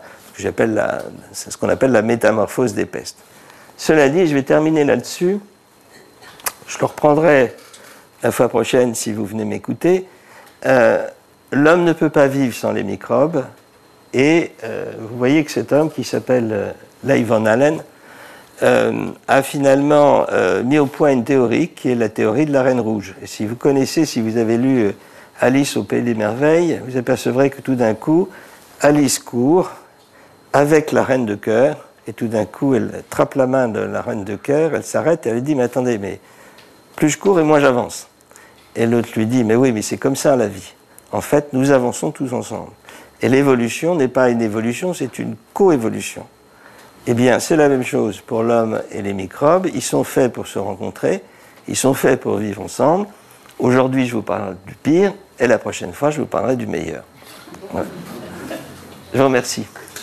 ce qu'on appelle la métamorphose des pestes. Cela dit, je vais terminer là-dessus. Je le reprendrai la fois prochaine si vous venez m'écouter. L'homme ne peut pas vivre sans les microbes et vous voyez que cet homme qui s'appelle Leigh Van Allen a finalement mis au point une théorie qui est la théorie de la Reine Rouge. Et si vous avez lu Alice au Pays des Merveilles, vous apercevrez que tout d'un coup, Alice court avec la Reine de Cœur, et tout d'un coup, elle attrape la main de la Reine de Cœur, elle s'arrête et elle dit « Mais attendez, mais plus je cours et moins j'avance. » Et l'autre lui dit « Mais oui, mais c'est comme ça la vie. En fait, nous avançons tous ensemble. Et l'évolution n'est pas une évolution, c'est une coévolution. » Eh bien, c'est la même chose pour l'homme et les microbes. Ils sont faits pour se rencontrer, ils sont faits pour vivre ensemble. Aujourd'hui, je vous parlerai du pire, et la prochaine fois, je vous parlerai du meilleur. Ouais. Je vous remercie.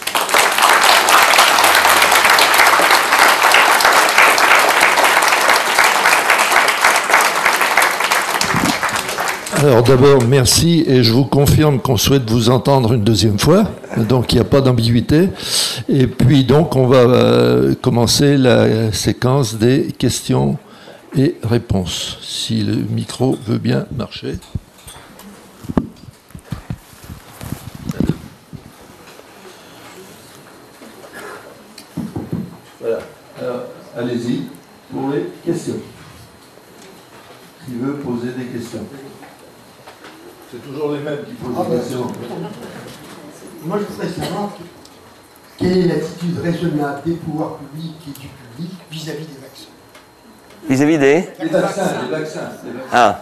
Alors d'abord, merci, et je vous confirme qu'on souhaite vous entendre une deuxième fois, donc il n'y a pas d'ambiguïté. Et puis donc, on va commencer la séquence des questions et réponses, si le micro veut bien marcher. Voilà, alors allez-y pour les questions. Qui veut poser des questions ? C'est toujours les mêmes qui posent des questions. Moi, je voudrais savoir quelle est l'attitude raisonnable des pouvoirs publics et du public vis-à-vis des vaccins. Vis-à-vis des Les vaccins. Ah.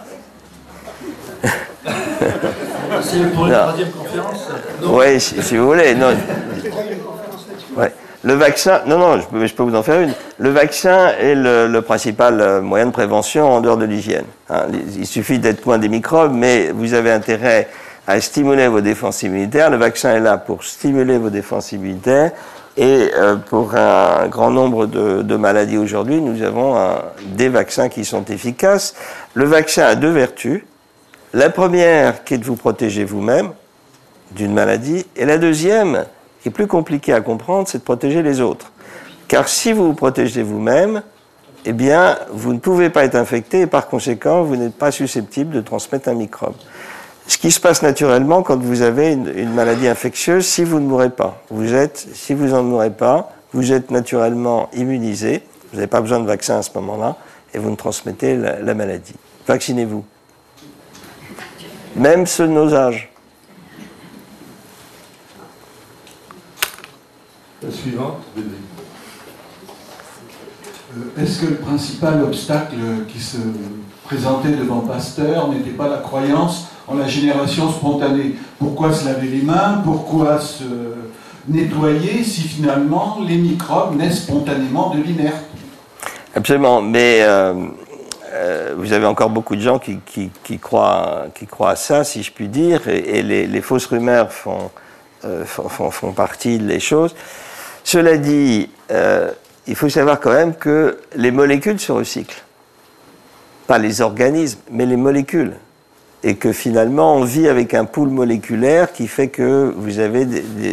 C'est pour une Non. troisième conférence. Oui, si vous voulez. Non. Ouais. Le vaccin, non, je peux vous en faire une. Le vaccin est le principal moyen de prévention en dehors de l'hygiène. Hein. Il suffit d'être loin des microbes, mais vous avez intérêt à stimuler vos défenses immunitaires. Le vaccin est là pour stimuler vos défenses immunitaires. Et pour un grand nombre de maladies aujourd'hui, nous avons des vaccins qui sont efficaces. Le vaccin a deux vertus. La première, qui est de vous protéger vous-même d'une maladie, et la deuxième, qui est plus compliquée à comprendre, c'est de protéger les autres. Car si vous vous protégez vous-même, eh bien, vous ne pouvez pas être infecté et par conséquent, vous n'êtes pas susceptible de transmettre un microbe. Ce qui se passe naturellement quand vous avez une maladie infectieuse, si vous ne mourrez pas. Si vous n'en mourrez pas, vous êtes naturellement immunisé, vous n'avez pas besoin de vaccin à ce moment-là, et vous ne transmettez la maladie. Vaccinez-vous. Même ceux de nos âges. La suivante. Est-ce que le principal obstacle qui se présentait devant Pasteur n'était pas la croyance en la génération spontanée? Pourquoi se laver les mains? Pourquoi se nettoyer si finalement les microbes naissent spontanément de l'inerte? Absolument, mais vous avez encore beaucoup de gens qui croient à ça, si je puis dire, et les fausses rumeurs font partie des choses. Cela dit, il faut savoir quand même que les molécules se recyclent. Pas les organismes, mais les molécules. Et que finalement, on vit avec un pool moléculaire qui fait que vous avez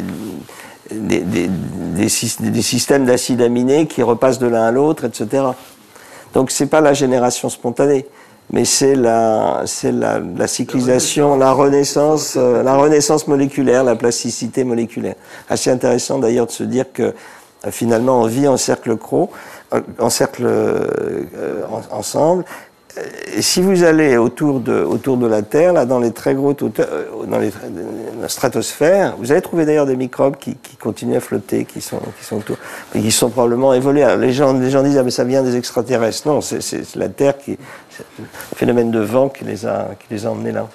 des systèmes d'acides aminés qui repassent de l'un à l'autre, etc. Donc, ce n'est pas la génération spontanée, mais c'est la cyclisation, la renaissance moléculaire, la plasticité moléculaire. Assez intéressant d'ailleurs de se dire que finalement, on vit en cercle ensemble. Et si vous allez autour de la Terre, là, dans les très hautes hauteurs, la stratosphère, vous allez trouver d'ailleurs des microbes qui continuent à flotter, qui sont autour, mais qui sont probablement évolués. Alors, les gens disent ah mais ça vient des extraterrestres. Non, c'est la Terre c'est le phénomène de vent qui les a emmenés là.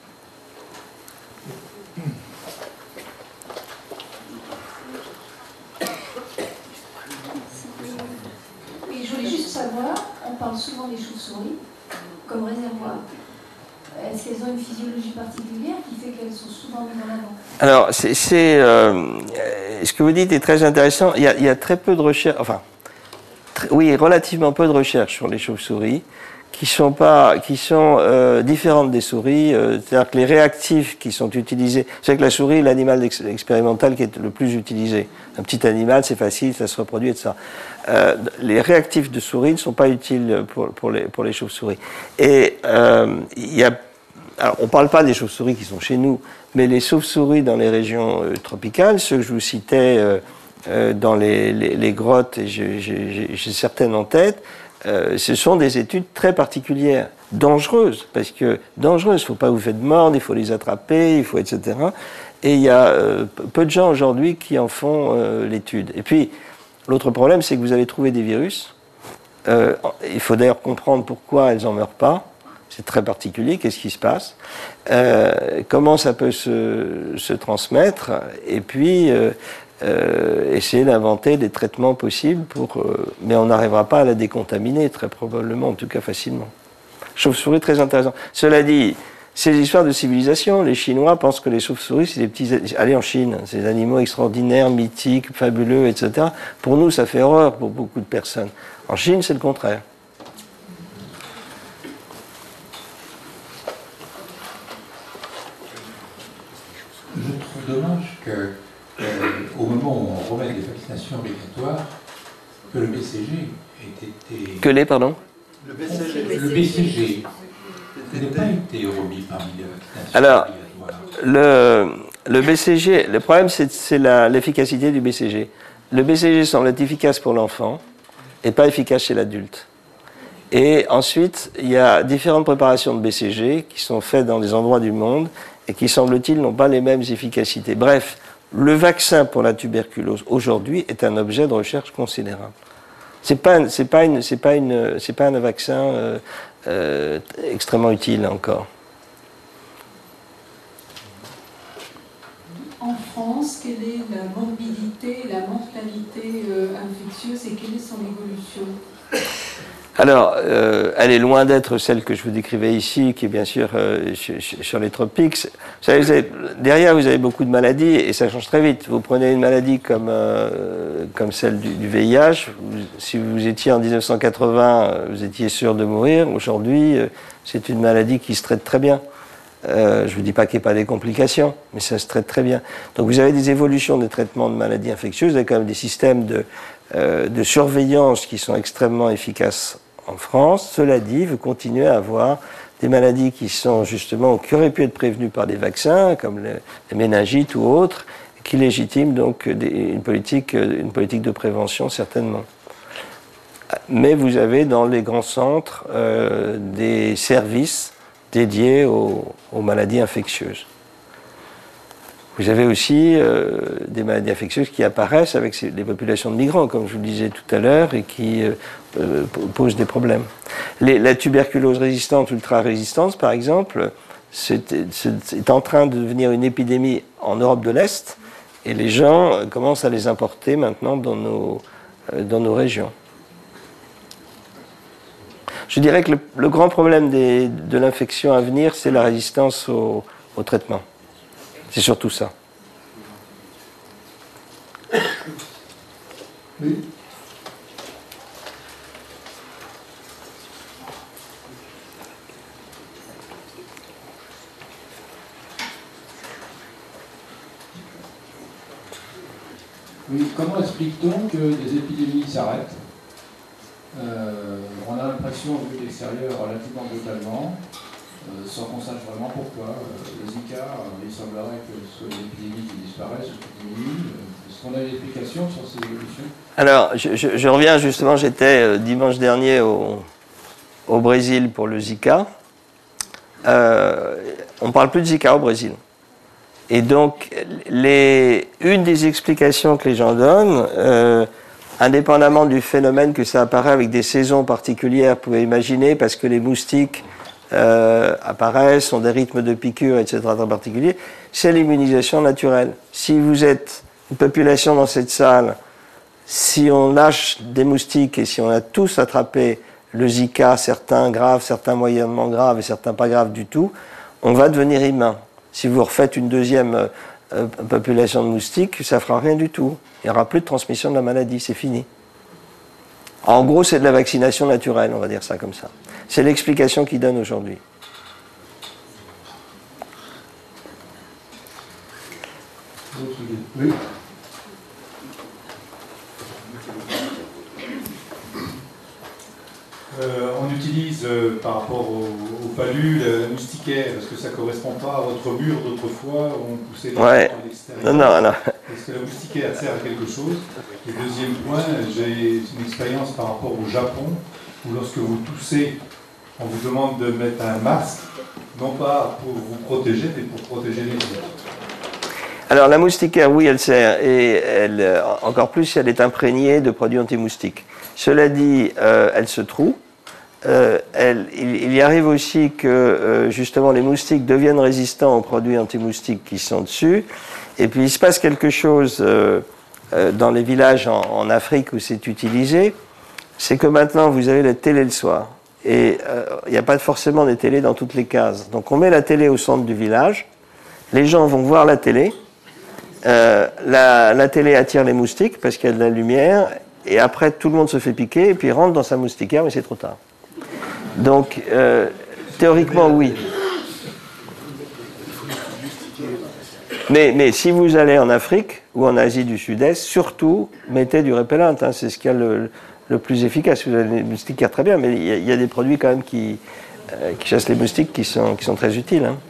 Oui, je voulais juste savoir, on parle souvent des chauves-souris comme réservoir. Est-ce qu'elles ont une physiologie particulière qui fait qu'elles sont souvent mises en avant? Alors, ce que vous dites est très intéressant. Il y a très peu de recherches, relativement peu de recherches sur les chauves-souris qui sont différentes des souris. C'est-à-dire que les réactifs qui sont utilisés, c'est que la souris est l'animal expérimental qui est le plus utilisé. Un petit animal, c'est facile, ça se reproduit, etc. Les réactifs de souris ne sont pas utiles pour les chauves-souris. Et alors, on ne parle pas des chauves-souris qui sont chez nous, mais les chauves-souris dans les régions tropicales, ceux que je vous citais dans les grottes, et j'ai certaines en tête, ce sont des études très particulières, dangereuses, parce que dangereuses, il ne faut pas vous faire de mordre, il faut les attraper, etc. Et il y a peu de gens aujourd'hui qui en font l'étude. Et puis, l'autre problème, c'est que vous allez trouver des virus. Il faut d'ailleurs comprendre pourquoi elles n'en meurent pas. C'est très particulier, qu'est-ce qui se passe, comment ça peut se transmettre, et puis essayer d'inventer des traitements possibles mais on n'arrivera pas à la décontaminer, très probablement, en tout cas facilement. Chauve-souris, très intéressant. Cela dit, c'est des histoires de civilisation. Les Chinois pensent que les chauves-souris, c'est des petits... Allez en Chine, c'est des animaux extraordinaires, mythiques, fabuleux, etc. Pour nous, ça fait horreur pour beaucoup de personnes. En Chine, c'est le contraire. Je trouve dommage qu'au moment où on remet les vaccinations obligatoires, que le BCG ait été... Que les, pardon? Le BCG. Le BCG n'ait pas été remis parmi les vaccinations Alors, obligatoires. le BCG, le problème c'est l'efficacité du BCG. Le BCG semble être efficace pour l'enfant et pas efficace chez l'adulte. Et ensuite, il y a différentes préparations de BCG qui sont faites dans des endroits du monde et qui, semble-t-il, n'ont pas les mêmes efficacités. Bref, le vaccin pour la tuberculose aujourd'hui est un objet de recherche considérable. C'est pas un vaccin extrêmement utile encore. En France, quelle est la morbidité, la mortalité infectieuse et quelle est son évolution? Alors, elle est loin d'être celle que je vous décrivais ici, qui est bien sûr sur les tropiques. Vous savez, derrière, vous avez beaucoup de maladies et ça change très vite. Vous prenez une maladie comme celle du VIH. Si vous étiez en 1980, vous étiez sûr de mourir. Aujourd'hui, c'est une maladie qui se traite très bien. Je ne vous dis pas qu'il n'y ait pas des complications, mais ça se traite très bien. Donc vous avez des évolutions des traitements de maladies infectieuses, vous avez quand même des systèmes de surveillance qui sont extrêmement efficaces en France. Cela dit, vous continuez à avoir des maladies qui sont justement, qui auraient pu être prévenues par des vaccins, comme les méningites ou autres, qui légitiment donc une politique de prévention certainement. Mais vous avez dans les grands centres des services dédiés aux maladies infectieuses. Vous avez aussi des maladies infectieuses qui apparaissent avec les populations de migrants, comme je vous le disais tout à l'heure, et qui posent des problèmes. La tuberculose résistante, ultra-résistance, par exemple, c'est en train de devenir une épidémie en Europe de l'Est, et les gens commencent à les importer maintenant dans nos régions. Je dirais que le grand problème de l'infection à venir, c'est la résistance au traitement. C'est surtout ça. Oui. Oui, comment explique-t-on que des épidémies s'arrêtent? On a l'impression, vu de l'extérieur, relativement brutalement, sans qu'on sache vraiment pourquoi. Le Zika, il semblerait que ce soit une épidémie qui disparaisse ou qui diminue. Est-ce qu'on a une explication sur ces évolutions? Alors, je reviens justement, j'étais dimanche dernier au Brésil pour le Zika. On ne parle plus de Zika au Brésil. Et donc, une des explications que les gens donnent, indépendamment du phénomène que ça apparaît avec des saisons particulières, vous pouvez imaginer, parce que les moustiques apparaissent, ont des rythmes de piqûres, etc. en particulier, c'est l'immunisation naturelle. Si vous êtes une population dans cette salle, si on lâche des moustiques et si on a tous attrapé le Zika, certains graves, certains moyennement graves et certains pas graves du tout, on va devenir immun. Si vous refaites une deuxième population de moustiques, ça ne fera rien du tout. Il n'y aura plus de transmission de la maladie, c'est fini. En gros, c'est de la vaccination naturelle, on va dire ça comme ça. C'est l'explication qu'ils donnent aujourd'hui. Oui. On utilise par rapport au palu la moustiquaire. Est-ce que ça ne correspond pas à votre mur d'autrefois où on poussait les gens à l'extérieur? Non. Est-ce que la moustiquaire sert à quelque chose? Et deuxième point, j'ai une expérience par rapport au Japon où lorsque vous toussez, on vous demande de mettre un masque, non pas pour vous protéger, mais pour protéger les autres. Alors la moustiquaire, oui, elle sert, et encore plus si elle est imprégnée de produits anti-moustiques. Cela dit, elle se troue. Il y arrive aussi que justement les moustiques deviennent résistants aux produits anti-moustiques qui sont dessus. Et puis il se passe quelque chose dans les villages en Afrique où c'est utilisé, c'est que maintenant vous avez la télé le soir. Et il n'y a pas forcément des télés dans toutes les cases. Donc on met la télé au centre du village, les gens vont voir la télé, la télé attire les moustiques parce qu'il y a de la lumière, et après tout le monde se fait piquer, et puis il rentre dans sa moustiquaire, mais c'est trop tard. Donc théoriquement oui. Mais si vous allez en Afrique ou en Asie du Sud-Est, surtout mettez du répellent, hein, c'est ce qu'il y a le plus efficace. Vous avez des moustiquaires très bien, mais il y a des produits quand même qui chassent les moustiques qui sont très utiles. Hein.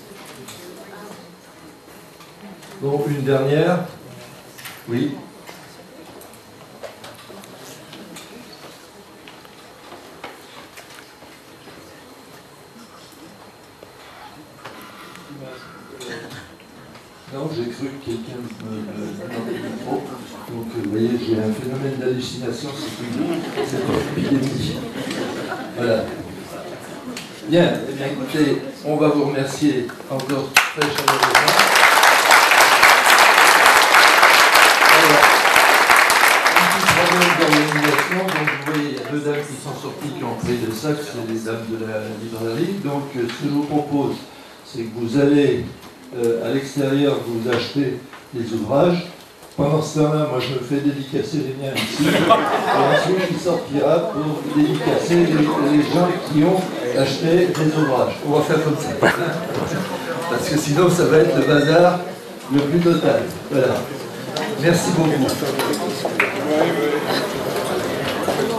Bon, une dernière. Oui. Non, j'ai cru que quelqu'un me demandait le micro. Donc, vous voyez, j'ai un phénomène d'hallucination, c'est une épidémie. Voilà. Bien, eh bien, écoutez, on va vous remercier encore très chaleureusement. Alors, un petit problème d'organisation. Donc, vous voyez, il y a deux dames qui sont sorties, qui ont pris le sac, c'est les dames de la librairie. Donc, ce que je vous propose, c'est que vous allez à l'extérieur, vous achetez les ouvrages. Pendant ce temps-là, moi je me fais dédicacer les miens ici. Et ensuite, il sortira pour dédicacer les gens qui ont acheté des ouvrages. On va faire comme ça. Parce que sinon, ça va être le bazar le plus total. Voilà. Merci beaucoup.